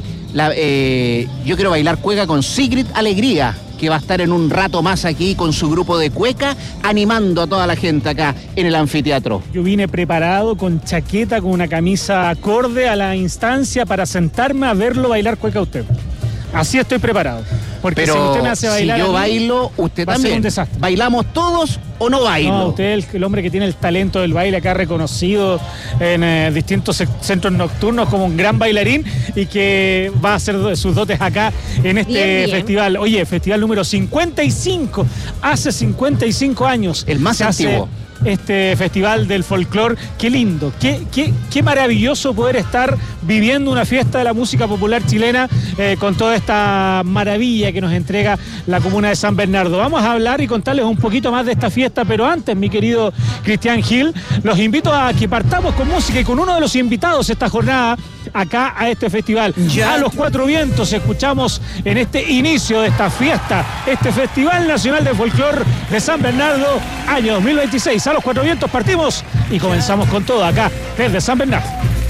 yo quiero bailar cueca con Sigrid Alegría, que va a estar en un rato más aquí con su grupo de cueca, animando a toda la gente acá en el anfiteatro. Yo vine preparado con chaqueta, con una camisa acorde a la instancia para sentarme a verlo bailar cueca a usted. Así estoy preparado. Porque pero si usted me hace bailar, si yo bailo, usted también. ¿Bailamos todos o no bailo? No, usted es el hombre que tiene el talento del baile acá, reconocido en distintos centros nocturnos como un gran bailarín, y que va a hacer sus dotes acá en este festival. Oye, festival número 55. Hace 55 años. El más antiguo. Este festival del folclor, qué lindo, qué maravilloso poder estar viviendo una fiesta de la música popular chilena con toda esta maravilla que nos entrega la comuna de San Bernardo. Vamos a hablar y contarles un poquito más de esta fiesta, pero antes, mi querido Cristian Gil, los invito a que partamos con música y con uno de los invitados esta jornada acá a este festival. Ya. A los cuatro vientos escuchamos en este inicio de esta fiesta, este Festival Nacional de Folclor de San Bernardo, año 2026. A los cuatro vientos partimos y comenzamos con todo acá desde San Bernardo.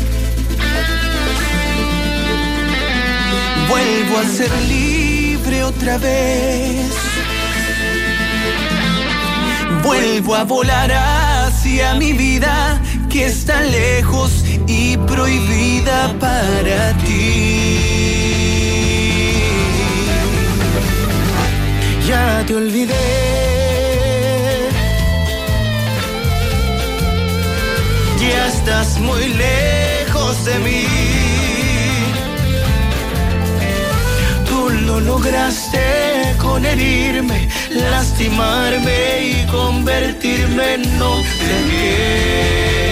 Vuelvo a ser libre otra vez. Vuelvo a volar hacia mi vida, que está lejos y prohibida para ti. Ya te olvidé. Ya estás muy lejos de mí. Tú lo lograste con herirme, lastimarme y convertirme en no sé qué.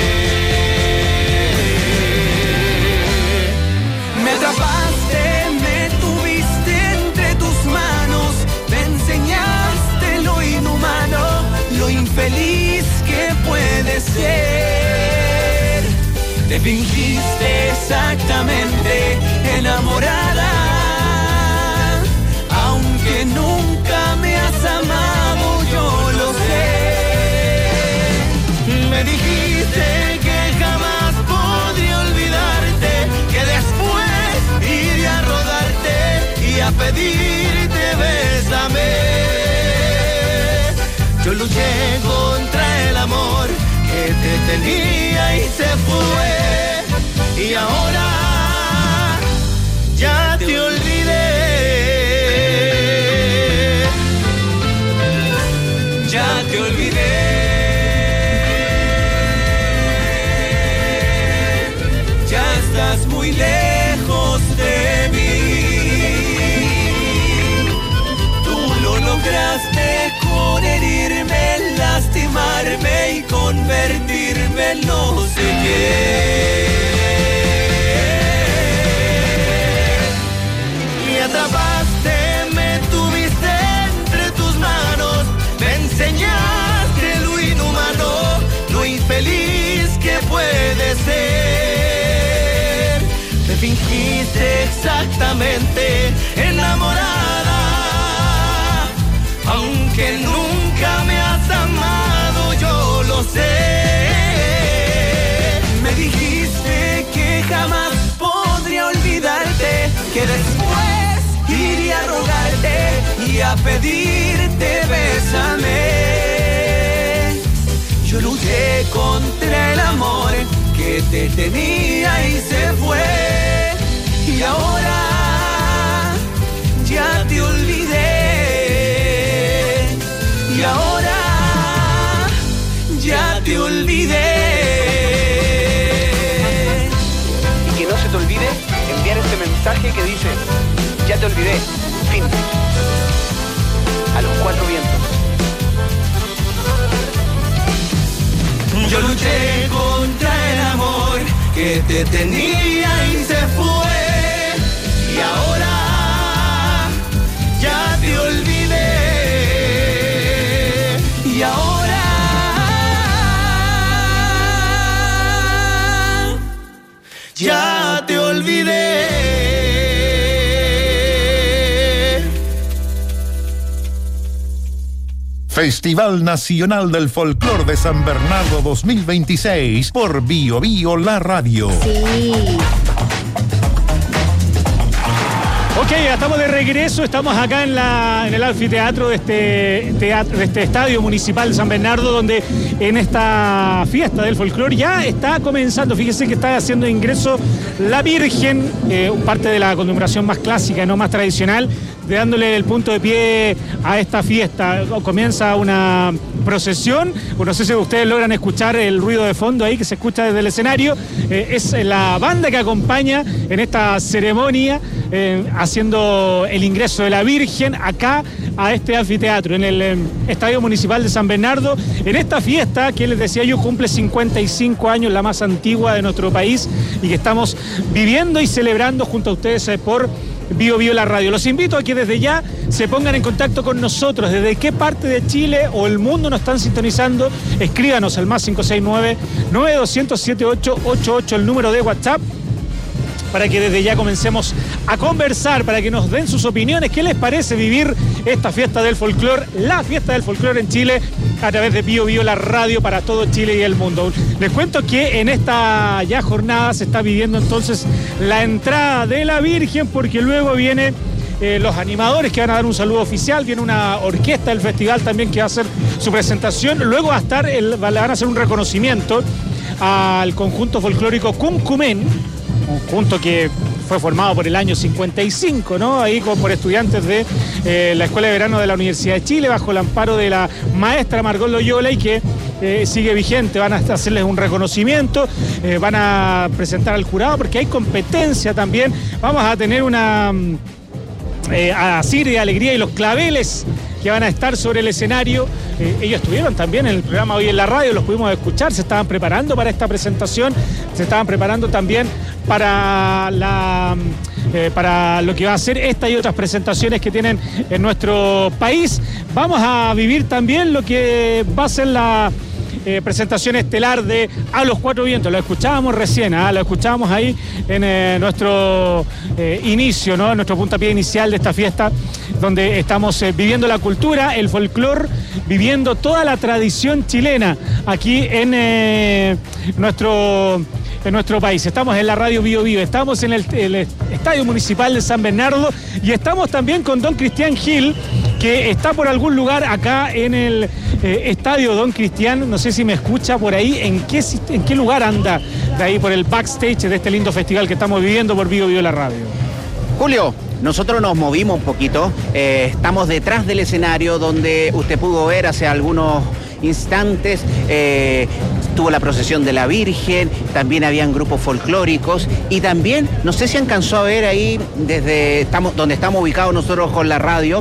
Me atrapaste, me tuviste entre tus manos, me enseñaste lo inhumano, lo infeliz que puede ser. Te fingiste exactamente enamorada, aunque nunca me has amado, yo lo sé. Me dijiste que jamás podría olvidarte, que después iría a rodarte y a pedirte bésame. Yo luché contra el amor que te tenía y se fue, y ahora ya te olvidé. Ya te olvidé. Ya estás muy lejos de mí. Tú lo lograste con herirme, lastimarme y convertirme en no sé qué. exactamente enamorada. Aunque nunca me has amado, yo lo sé. Me dijiste que jamás podría olvidarte, que después iría a rogarte y a pedirte bésame. Yo luché contra el amor que te tenía y se fue, y ahora ya te olvidé, y ahora ya te olvidé. Y que no se te olvide enviar este mensaje que dice: ya te olvidé, fin. A los 4 vientos. Yo luché contra el amor que te tenía y se fue, y ahora ya te olvidé, y ahora ya te olvidé. Festival Nacional del Folclor de San Bernardo 2026 por Bio Bio La Radio. Sí. Ok, estamos de regreso, estamos acá en el anfiteatro de este estadio municipal de San Bernardo, donde en esta fiesta del folclor ya está comenzando. Fíjese que está haciendo ingreso la Virgen, parte de la conmemoración más clásica, no más tradicional, dándole el punto de pie a esta fiesta. Comienza una procesión, no sé si ustedes logran escuchar el ruido de fondo ahí que se escucha desde el escenario. Es la banda que acompaña en esta ceremonia, haciendo el ingreso de la Virgen acá a este anfiteatro, en el Estadio Municipal de San Bernardo, en esta fiesta que les decía yo cumple 55 años, la más antigua de nuestro país, y que estamos viviendo y celebrando junto a ustedes por Bio Bio La Radio. Los invito a que desde ya se pongan en contacto con nosotros. ¿Desde qué parte de Chile o el mundo nos están sintonizando? Escríbanos al más 569-9200-7888, el número de WhatsApp, para que desde ya comencemos a conversar, para que nos den sus opiniones. ¿Qué les parece vivir esta fiesta del folclor, la fiesta del folclor en Chile, a través de Bio Bio La Radio para todo Chile y el mundo? Les cuento que en esta ya jornada se está viviendo entonces la entrada de la Virgen, porque luego viene los animadores que van a dar un saludo oficial, viene una orquesta del festival también que va a hacer su presentación, luego va a estar le van a hacer un reconocimiento al conjunto folclórico Cumcumén, un conjunto que fue formado por el año 55, ¿no? Ahí por estudiantes de la Escuela de Verano de la Universidad de Chile, bajo el amparo de la maestra Margot Loyola, y que sigue vigente. Van a hacerles un reconocimiento, van a presentar al jurado, porque hay competencia también. Vamos a tener una a Siria Alegría y los Claveles, que van a estar sobre el escenario. Ellos estuvieron también en el programa Hoy en la Radio, los pudimos escuchar, se estaban preparando para esta presentación, se estaban preparando también para lo que va a ser esta y otras presentaciones que tienen en nuestro país. Vamos a vivir también lo que va a ser la presentación estelar de A los Cuatro Vientos. Lo escuchábamos recién, lo escuchábamos ahí en nuestro inicio, ¿no? En nuestro puntapié inicial de esta fiesta, donde estamos viviendo la cultura, el folclor, viviendo toda la tradición chilena aquí en nuestro país. Estamos en la radio Bio Bio, estamos en el Estadio Municipal de San Bernardo, y estamos también con don Cristian Gil, que está por algún lugar acá en el estadio. Don Cristian, no sé si me escucha por ahí, ¿en qué lugar anda de ahí por el backstage de este lindo festival que estamos viviendo por Bio Bio La Radio? Julio, nosotros nos movimos un poquito, estamos detrás del escenario donde usted pudo ver hace algunos instantes, tuvo la procesión de la Virgen, también habían grupos folclóricos, y también, no sé si alcanzó a ver ahí, donde estamos ubicados nosotros con la radio,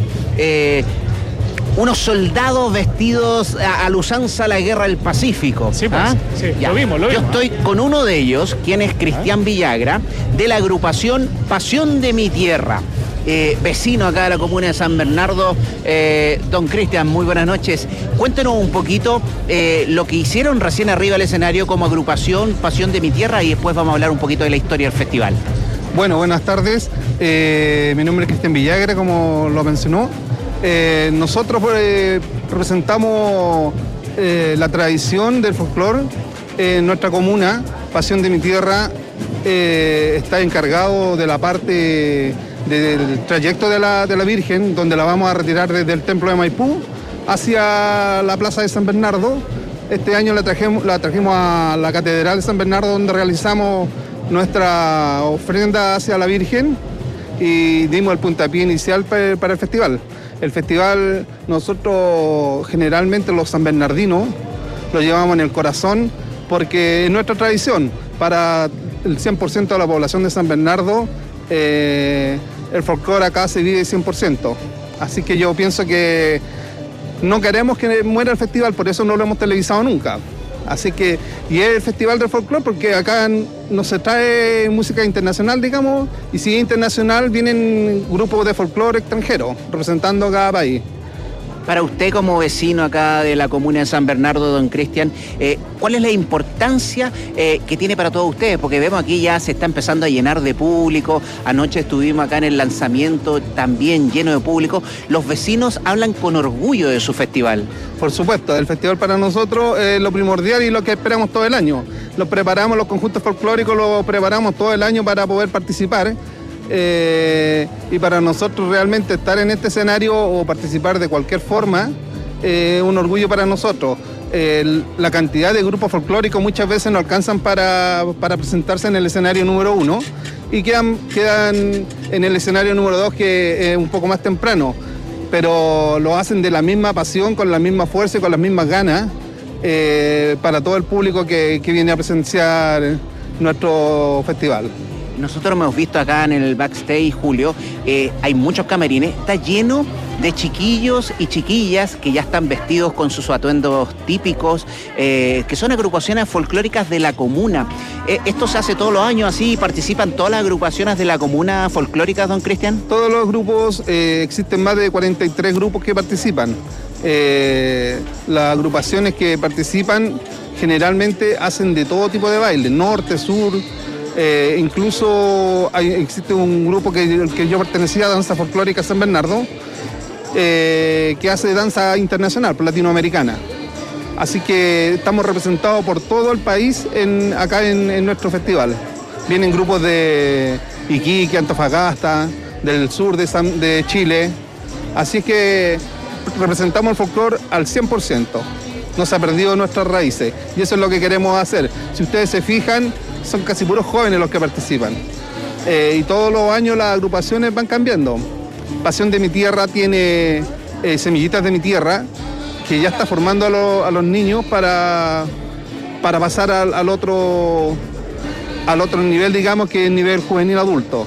unos soldados vestidos a la usanza de la Guerra del Pacífico. Sí, pues, sí, lo vimos. Yo estoy con uno de ellos, quien es Cristian Villagra, de la agrupación Pasión de mi Tierra. Vecino acá de la comuna de San Bernardo. Don Cristian, muy buenas noches. Cuéntenos un poquito lo que hicieron recién arriba del escenario como agrupación Pasión de mi Tierra, y después vamos a hablar un poquito de la historia del festival. Bueno, buenas tardes. Mi nombre es Cristian Villagra, como lo mencionó. Nosotros representamos la tradición del folclore en nuestra comuna. Pasión de mi Tierra está encargado de la parte del trayecto de la Virgen, donde la vamos a retirar desde el templo de Maipú hacia la plaza de San Bernardo. Este año la trajimos a la Catedral de San Bernardo, donde realizamos nuestra ofrenda hacia la Virgen y dimos el puntapié inicial para el festival. El festival, nosotros generalmente los sanbernardinos lo llevamos en el corazón porque es nuestra tradición. Para el 100% de la población de San Bernardo, el folclore acá se vive 100%. Así que yo pienso que no queremos que muera el festival, por eso no lo hemos televisado nunca. Así que, y es el festival del folclore porque acá no se trae música internacional, digamos, y si es internacional vienen grupos de folclore extranjeros representando a cada país. Para usted como vecino acá de la comuna de San Bernardo, don Cristian, ¿cuál es la importancia que tiene para todos ustedes? Porque vemos aquí ya se está empezando a llenar de público. Anoche estuvimos acá en el lanzamiento también lleno de público. Los vecinos hablan con orgullo de su festival. Por supuesto, el festival para nosotros es lo primordial y lo que esperamos todo el año. Los preparamos, los conjuntos folclóricos los preparamos todo el año para poder participar. Y para nosotros realmente estar en este escenario o participar de cualquier forma es un orgullo para nosotros. La cantidad de grupos folclóricos muchas veces no alcanzan para presentarse en el escenario número 1 y quedan en el escenario número 2, que es un poco más temprano, pero lo hacen de la misma pasión, con la misma fuerza y con las mismas ganas para todo el público que viene a presenciar nuestro festival. Nosotros hemos visto acá en el backstage, Julio, hay muchos camarines, está lleno de chiquillos y chiquillas que ya están vestidos con sus atuendos típicos, que son agrupaciones folclóricas de la comuna. ¿Esto se hace todos los años así? ¿Participan todas las agrupaciones de la comuna folclóricas, don Cristian? Todos los grupos, existen más de 43 grupos que participan. Las agrupaciones que participan generalmente hacen de todo tipo de baile, norte, sur. Incluso existe un grupo que yo pertenecía, Danza Folclórica San Bernardo, que hace danza internacional, latinoamericana. Así que estamos representados por todo el país acá en nuestro festival. Vienen grupos de Iquique, Antofagasta, del sur de Chile. Así que representamos el folclore al 100%. No se ha perdido nuestras raíces y eso es lo que queremos hacer. Si ustedes se fijan, son casi puros jóvenes los que participan. Y todos los años las agrupaciones van cambiando. Pasión de mi Tierra tiene Semillitas de mi Tierra, que ya está formando a los niños para pasar al otro nivel, digamos, que es el nivel juvenil adulto.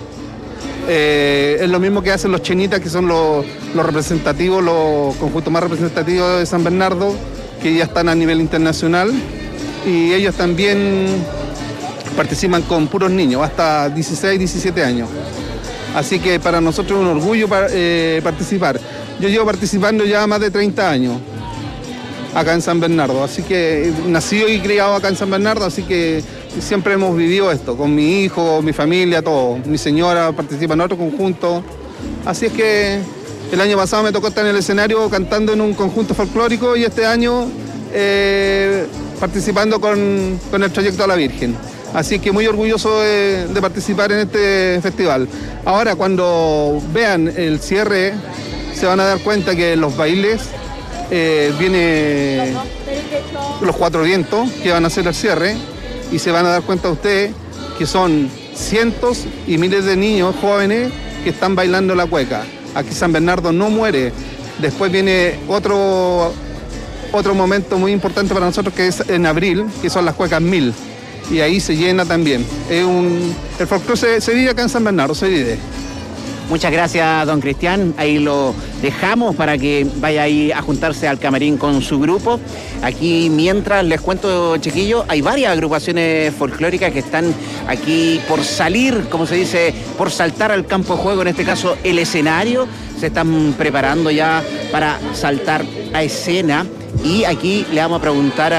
Es lo mismo que hacen los Chenitas, que son los representativos, los conjuntos más representativos de San Bernardo, que ya están a nivel internacional, y ellos también participan con puros niños, hasta 16, 17 años. Así que para nosotros es un orgullo participar. Yo llevo participando ya más de 30 años acá en San Bernardo, así que nacido y criado acá en San Bernardo, así que siempre hemos vivido esto, con mi hijo, mi familia, todo. Mi señora participa en otro conjunto, así es que el año pasado me tocó estar en el escenario cantando en un conjunto folclórico y este año participando con el trayecto a la Virgen. Así que muy orgulloso de participar en este festival. Ahora, cuando vean el cierre, se van a dar cuenta que en los bailes viene los Cuatro Vientos, que van a hacer el cierre, y se van a dar cuenta ustedes que son cientos y miles de niños jóvenes que están bailando la cueca. Aquí San Bernardo no muere. Después viene otro momento muy importante para nosotros, que es en abril, que son las cuecas 1000. Y ahí se llena también. El folclore se vive acá en San Bernardo, se vive. Muchas gracias, don Cristian. Ahí lo dejamos para que vaya ahí a juntarse al camarín con su grupo. Aquí, mientras les cuento, chiquillos, hay varias agrupaciones folclóricas que están aquí por salir, como se dice, por saltar al campo de juego, en este caso el escenario. Se están preparando ya para saltar a escena. Y aquí le vamos a preguntar a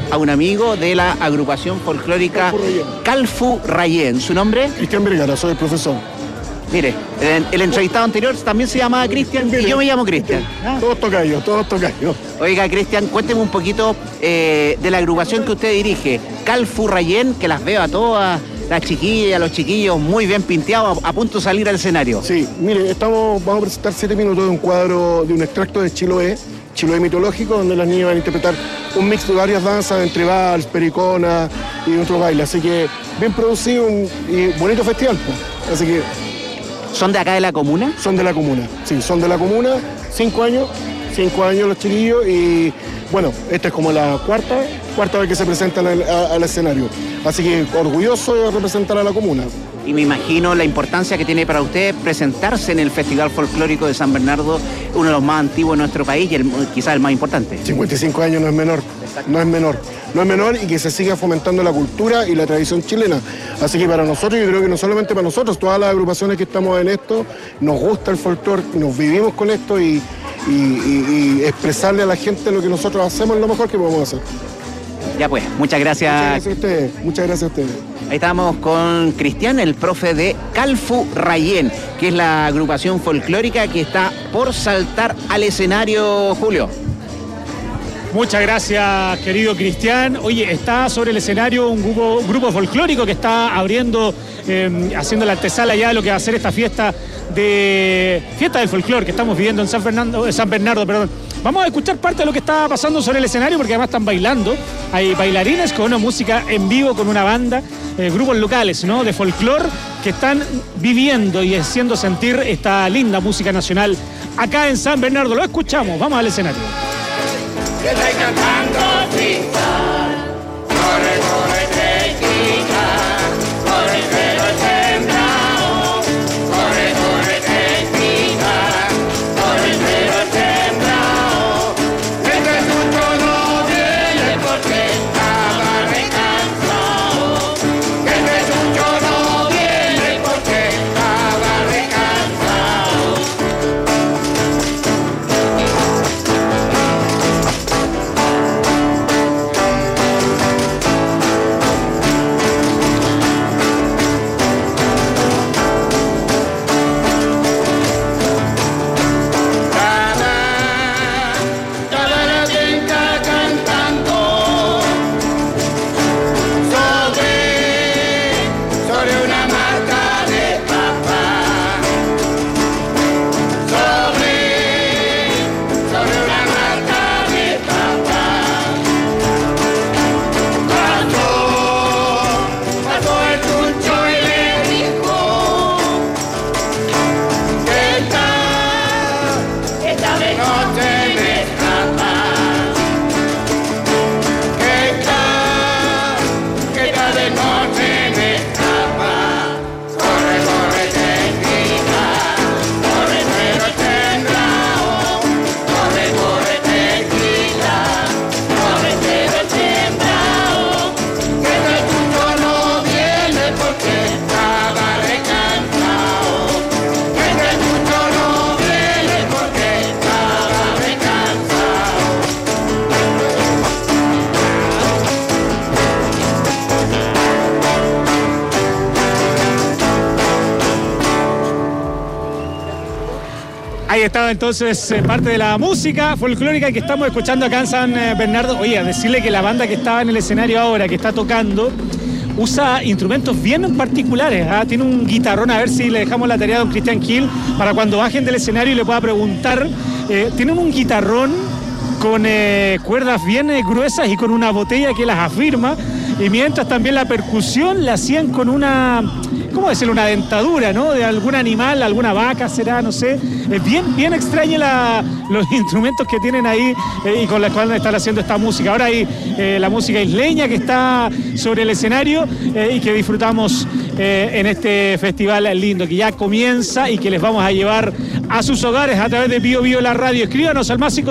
a un amigo de la agrupación folclórica Calfu Rayén. ¿Su nombre? Cristian Vergara, soy el profesor. Mire, el entrevistado anterior también se llamaba Cristian y yo me llamo Cristian. Todos tocayos. Oiga, Cristian, cuénteme un poquito de la agrupación que usted dirige, Calfu Rayén, que las veo a todas las chiquillas, los chiquillos muy bien pinteados, a punto de salir al escenario. Sí, mire, vamos a presentar 7 minutos de un cuadro, de un extracto de Chiloé mitológico, donde las niñas van a interpretar un mix de varias danzas, entre vals, pericona y otros bailes. Así que bien producido y bonito festival, pues. Así que... ¿Son de acá de la comuna? Son de la comuna, sí, son de la comuna, 5 años los chiquillos y bueno, esta es como la cuarta vez que se presentan al escenario. Así que orgulloso de representar a la comuna. Y me imagino la importancia que tiene para usted presentarse en el Festival Folclórico de San Bernardo, uno de los más antiguos de nuestro país y quizás el más importante. 55 años no es menor, no es menor y que se siga fomentando la cultura y la tradición chilena. Así que para nosotros, yo creo que no solamente para nosotros, todas las agrupaciones que estamos en esto, nos gusta el folclore, nos vivimos con esto y expresarle a la gente lo que nosotros hacemos es lo mejor que podemos hacer. Ya pues, muchas gracias. Muchas gracias a ustedes. Ahí estamos con Cristian, el profe de Calfu Rayén, que es la agrupación folclórica que está por saltar al escenario, Julio. Muchas gracias, querido Cristian. Oye, está sobre el escenario un grupo folclórico que está abriendo, haciendo la antesala ya de lo que va a ser esta fiesta del folclore que estamos viviendo en San Bernardo. Vamos a escuchar parte de lo que está pasando sobre el escenario porque además están bailando. Hay bailarines con una música en vivo, con una banda, grupos locales, ¿no?, de folclore que están viviendo y haciendo sentir esta linda música nacional acá en San Bernardo. Lo escuchamos, vamos al escenario. Que estoy cantando freestyle. Corre, tequila. Corre, pero sembrado. Corre, tequila. Corre, pero sembrado. Este mucho no viene porque estaba recansado. Este mucho no viene porque estaba recansado. Ahí estaba entonces parte de la música folclórica que estamos escuchando acá en San Bernardo. Oye, a decirle que la banda que estaba en el escenario ahora, que está tocando, usa instrumentos bien particulares, ¿eh? Tiene un guitarrón, a ver si le dejamos la tarea a don Cristian Gil para cuando bajen del escenario y le pueda preguntar. Tienen un guitarrón con cuerdas bien gruesas y con una botella que las afirma, y mientras también la percusión la hacían con una, ¿cómo decirlo?, una dentadura, ¿no?, de algún animal, alguna vaca será, no sé. Es bien extraña los instrumentos que tienen ahí y con los cuales están haciendo esta música. Ahora hay la música isleña que está sobre el escenario y que disfrutamos en este festival lindo que ya comienza y que les vamos a llevar a sus hogares a través de Bio Bio la radio. Escríbanos al más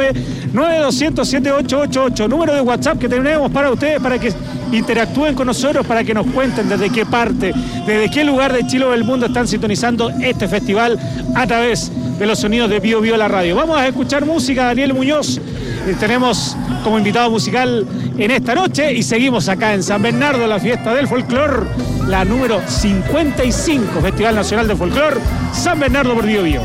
569-9200-7888, número de WhatsApp que tenemos para ustedes, para que interactúen con nosotros, para que nos cuenten desde qué parte, desde qué lugar de Chile o del mundo están sintonizando este festival a través de los sonidos de Bio Bio la radio. Vamos a escuchar música, Daniel Muñoz. Tenemos como invitado musical en esta noche y seguimos acá en San Bernardo, la fiesta del folclor, la número 55, Festival Nacional de Folclor, San Bernardo por Bío Bío.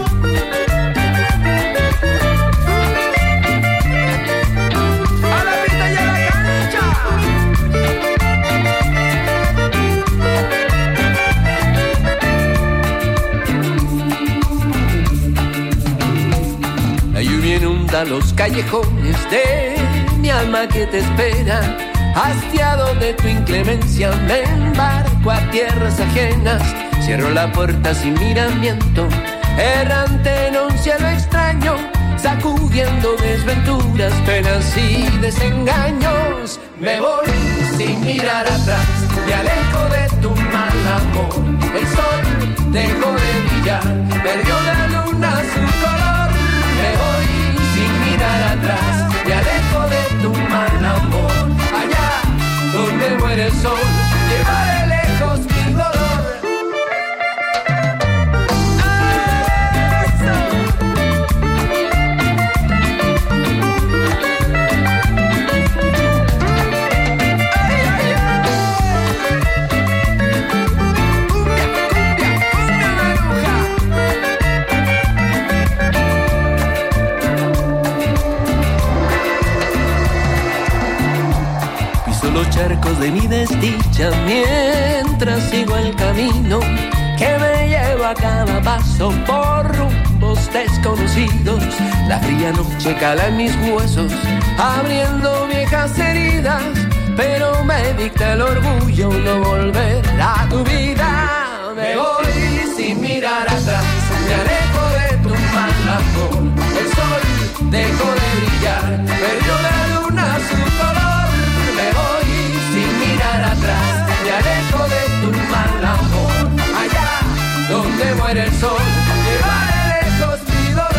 La lluvia inunda los callejones de mi alma que te espera. Hastiado de tu inclemencia me embarco a tierras ajenas. Cierro la puerta sin miramiento, errante en un cielo extraño, sacudiendo desventuras, penas y desengaños. Me voy sin mirar atrás, me alejo de tu mal amor. El sol dejó de brillar, perdió la luna su color. Me voy sin mirar atrás, me alejo de tu mal amor. Allá donde muere el sol, llevaré lejos mi dolor. Los charcos de mi desdicha mientras sigo el camino que me lleva a cada paso por rumbos desconocidos. La fría noche cala en mis huesos, abriendo viejas heridas, pero me dicta el orgullo no volver a tu vida. Me voy sin mirar atrás, me alejo de tu mal amor. El sol dejó de brillar, perdió la luna su color. Me voy sin mirar atrás, me alejo de tu mal amor. Allá donde muere el sol, llevaré lejos mi dolor.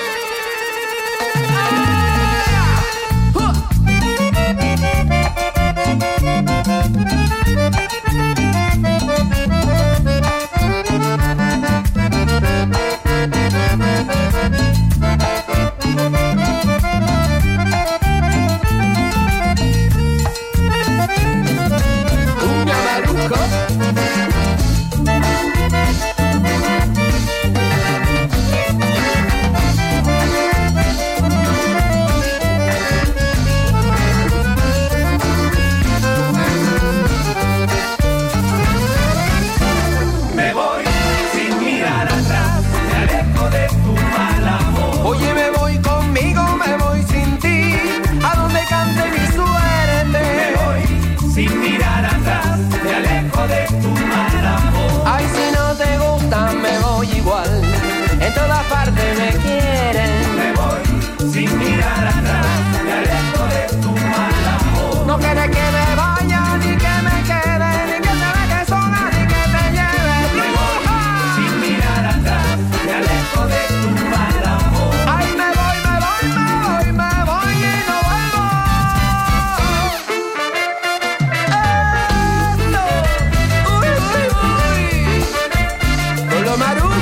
En todas partes me quieren. Me voy sin mirar atrás, me alejo de tu mal amor. No quieres que me vaya, ni que me quede, ni que te deje sola, ni que te lleve. Me voy sin mirar atrás, me alejo de tu mal amor. Ay, me voy y no vuelvo. Con lo marujo.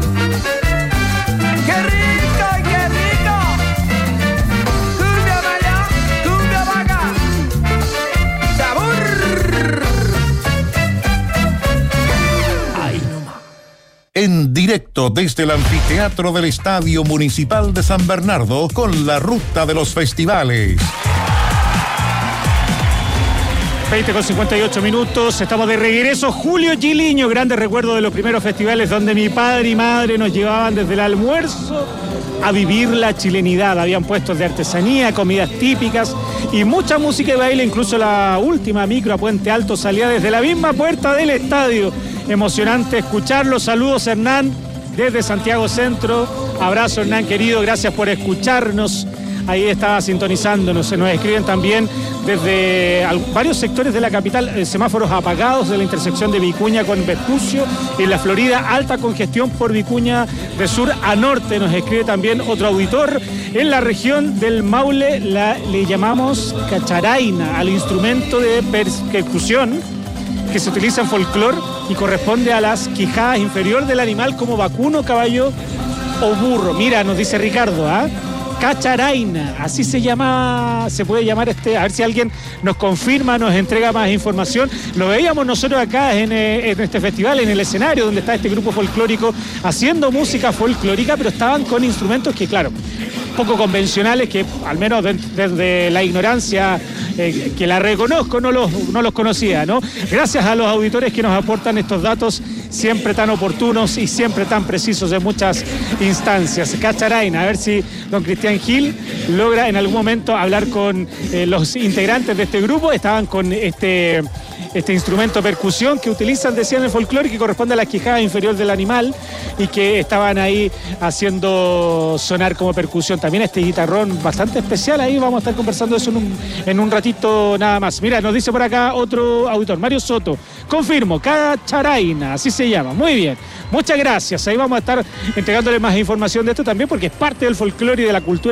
En directo desde el anfiteatro del Estadio Municipal de San Bernardo con la ruta de los festivales. 20:58, estamos de regreso. Julio Giliño, grandes recuerdos de los primeros festivales donde mi padre y madre nos llevaban desde el almuerzo a vivir la chilenidad. Habían puestos de artesanía, comidas típicas y mucha música y baile. Incluso la última micro a Puente Alto salía desde la misma puerta del estadio. Emocionante escucharlo. Saludos, Hernán, desde Santiago Centro. Abrazo, Hernán querido, gracias por escucharnos. Ahí estaba sintonizándonos. Se nos escriben también desde varios sectores de la capital, semáforos apagados de la intersección de Vicuña con Vespucio. En la Florida, alta congestión por Vicuña de sur a norte. Nos escribe también otro auditor. En la región del Maule le llamamos cacharaina al instrumento de percusión que se utiliza en folclor y corresponde a las quijadas inferior del animal como vacuno, caballo o burro. Mira, nos dice Ricardo, Cacharaina, así se puede llamar a ver si alguien nos confirma, nos entrega más información. Lo veíamos nosotros acá en este festival, en el escenario donde está este grupo folclórico haciendo música folclórica, pero estaban con instrumentos que, claro, poco convencionales, que al menos desde la ignorancia que la reconozco no los conocía, ¿no? Gracias a los auditores que nos aportan estos datos siempre tan oportunos y siempre tan precisos en muchas instancias. Cacharaina, a ver si don Cristian Gil logra en algún momento hablar con los integrantes de este grupo. Estaban con este instrumento percusión que utilizan, decían, el folclore, que corresponde a la quijada inferior del animal y que estaban ahí haciendo sonar como percusión. También este guitarrón bastante especial, ahí vamos a estar conversando de eso en un ratito nada más. Mira, nos dice por acá otro auditor, Mario Soto, confirmo, Cacharaina, así se llama, muy bien. Muchas gracias, ahí vamos a estar entregándole más información de esto también porque es parte del folclore y de la cultura